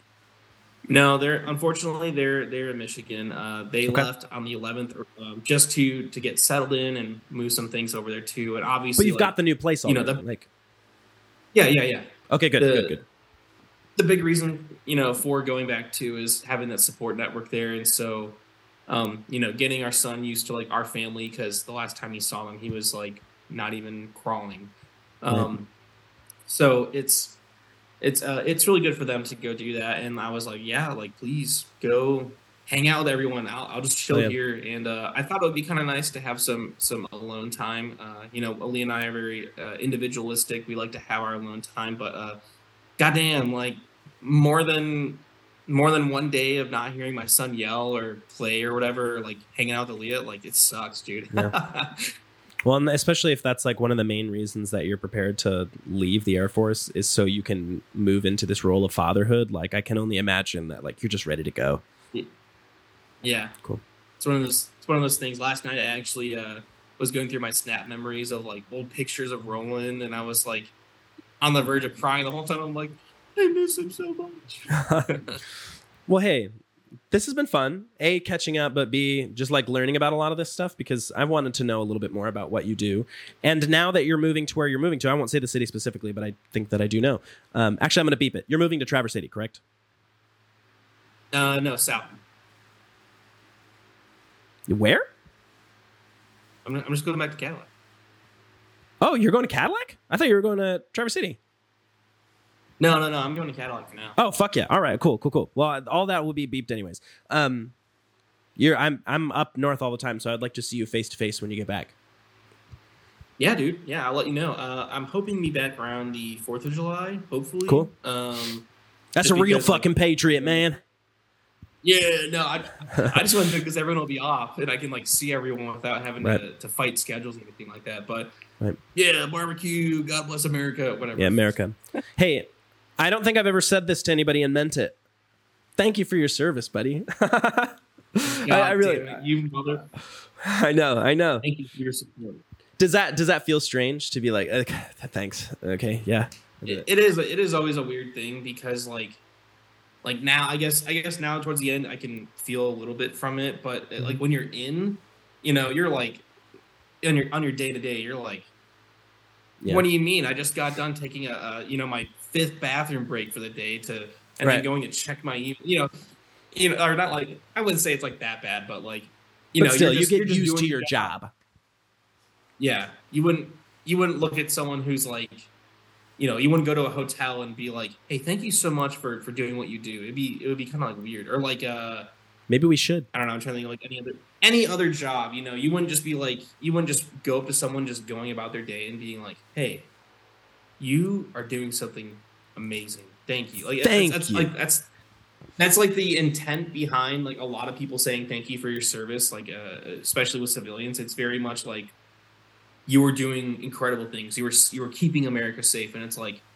No, they're unfortunately they're they're in Michigan. Uh, they Okay. left on the eleventh um, just to to get settled in and move some things over there too. And obviously, But you've like, got the new place you know, already. the- like, yeah, yeah, yeah. okay, good, the, good, good. The big reason, you know, for going back to is having that support network there, and so, um, you know, getting our son used to like our family, because the last time he saw them, he was like not even crawling. Um, Right. so it's it's uh, it's really good for them to go do that. And I was like, yeah, like please go hang out with everyone. I'll, I'll just Oh chill yeah. here. And uh, I thought it would be kind of nice to have some some alone time. Uh, you know, Ali and I are very uh, individualistic. We like to have our alone time, but uh, goddamn, like more than more than one day of not hearing my son yell or play or whatever, like hanging out with Aaliyah, like it sucks, dude. Yeah. Well, and especially if that's like one of the main reasons that you're prepared to leave the Air Force is so you can move into this role of fatherhood. Like, I can only imagine that like you're just ready to go. Yeah, Cool. it's one of those. It's one of those things. Last night, I actually uh, was going through my Snap memories of like old pictures of Roland, and I was like on the verge of crying the whole time. I'm like, I miss him so much. Well, hey, this has been fun. A, catching up, but B, just like learning about a lot of this stuff because I wanted to know a little bit more about what you do. And now that you're moving to where you're moving to, I won't say the city specifically, but I think that I do know. Um, actually, I'm going to beep it. You're moving to Traverse City, correct? Uh, no, South. Where? I'm, I'm just going back to Cadillac. Oh, you're going to Cadillac? I thought you were going to Traverse City. No, no, no. I'm going to Cadillac for now. Oh, fuck yeah. All right, cool, cool, cool. Well, all that will be beeped anyways. Um, you're I'm I'm up north all the time, so I'd like to see you face to face when you get back. Yeah, dude. Yeah, I'll let you know. Uh, I'm hoping to be back around the fourth of July, hopefully. Cool. Um, That's just a real because, like- fucking patriot, man. yeah, no, I, I just want to do it because everyone will be off and I can like see everyone without having to, Right. to fight schedules and everything like that. But Right. yeah, barbecue, God bless America, whatever. Yeah, America. Hey, I don't think I've ever said this to anybody and meant it. Thank you for your service, buddy. God I, I really, damn it, you mother. I know, I know. Thank you for your support. Does that does that feel strange to be like, okay, thanks, okay, yeah. It, it is. It is always a weird thing because like, like now, I guess, I guess now towards the end, I can feel a little bit from it. But Mm-hmm. like when you're in, you know, you're like, on your on your day to day, you're like, Yeah. what do you mean? I just got done taking a, a you know my fifth bathroom break for the day to, and Right. then going to check my email. You know, you know, or not like I wouldn't say it's like that bad, but like, you But know, still, you're just, you you're get just used doing to your job. Yeah, you wouldn't you wouldn't look at someone who's like, you know, you wouldn't go to a hotel and be like, hey, thank you so much for for doing what you do. It'd be it would be kind of like weird, or like uh. Maybe we should. I don't know. I'm trying to think of like any other any other job. You know, you wouldn't just be like you wouldn't just go up to someone just going about their day and being like, "Hey, you are doing something amazing. Thank you." Like Thank that's, that's you. like that's that's like the intent behind like a lot of people saying thank you for your service. Like uh, especially with civilians, it's very much like you were doing incredible things. You were you were keeping America safe, and it's like.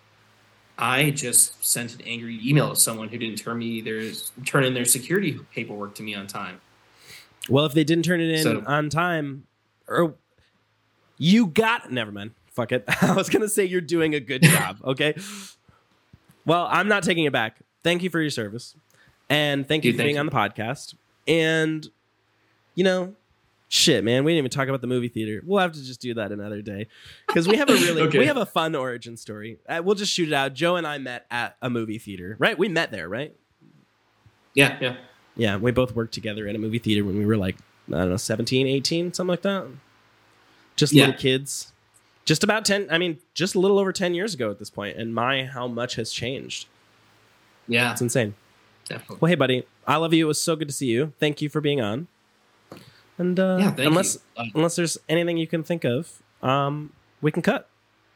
I just sent an angry email to someone who didn't turn me their turn in their security paperwork to me on time. Well, if they didn't turn it in So- on time, or you got never mind. Fuck it. I was gonna say you're doing a good job. Okay. Well, I'm not taking it back. Thank you for your service, and thank you Dude, for thank being you. on the podcast. And you know, shit, man, we didn't even talk about the movie theater. We'll have to just do that another day because we have a really Okay. we have a fun origin story. Uh, we'll just shoot it out. Joe and I met at a movie theater, right? We met there, right? Yeah, yeah. Yeah, we both worked together at a movie theater when we were like, I don't know, seventeen, eighteen, something like that. Just Yeah. little kids. Just about ten, I mean, just a little over ten years ago at this point, and my, how much has changed. Yeah, It's insane. definitely. Well, hey, buddy, I love you. It was so good to see you. Thank you for being on. And uh, Yeah, thank unless you. Uh, unless there's anything you can think of, um, we can cut.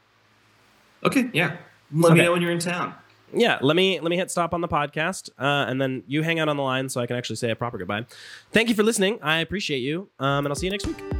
Okay, yeah. Let Okay. me know when you're in town. Yeah, let me let me hit stop on the podcast, uh, and then you hang out on the line so I can actually say a proper goodbye. Thank you for listening. I appreciate you, um, and I'll see you next week.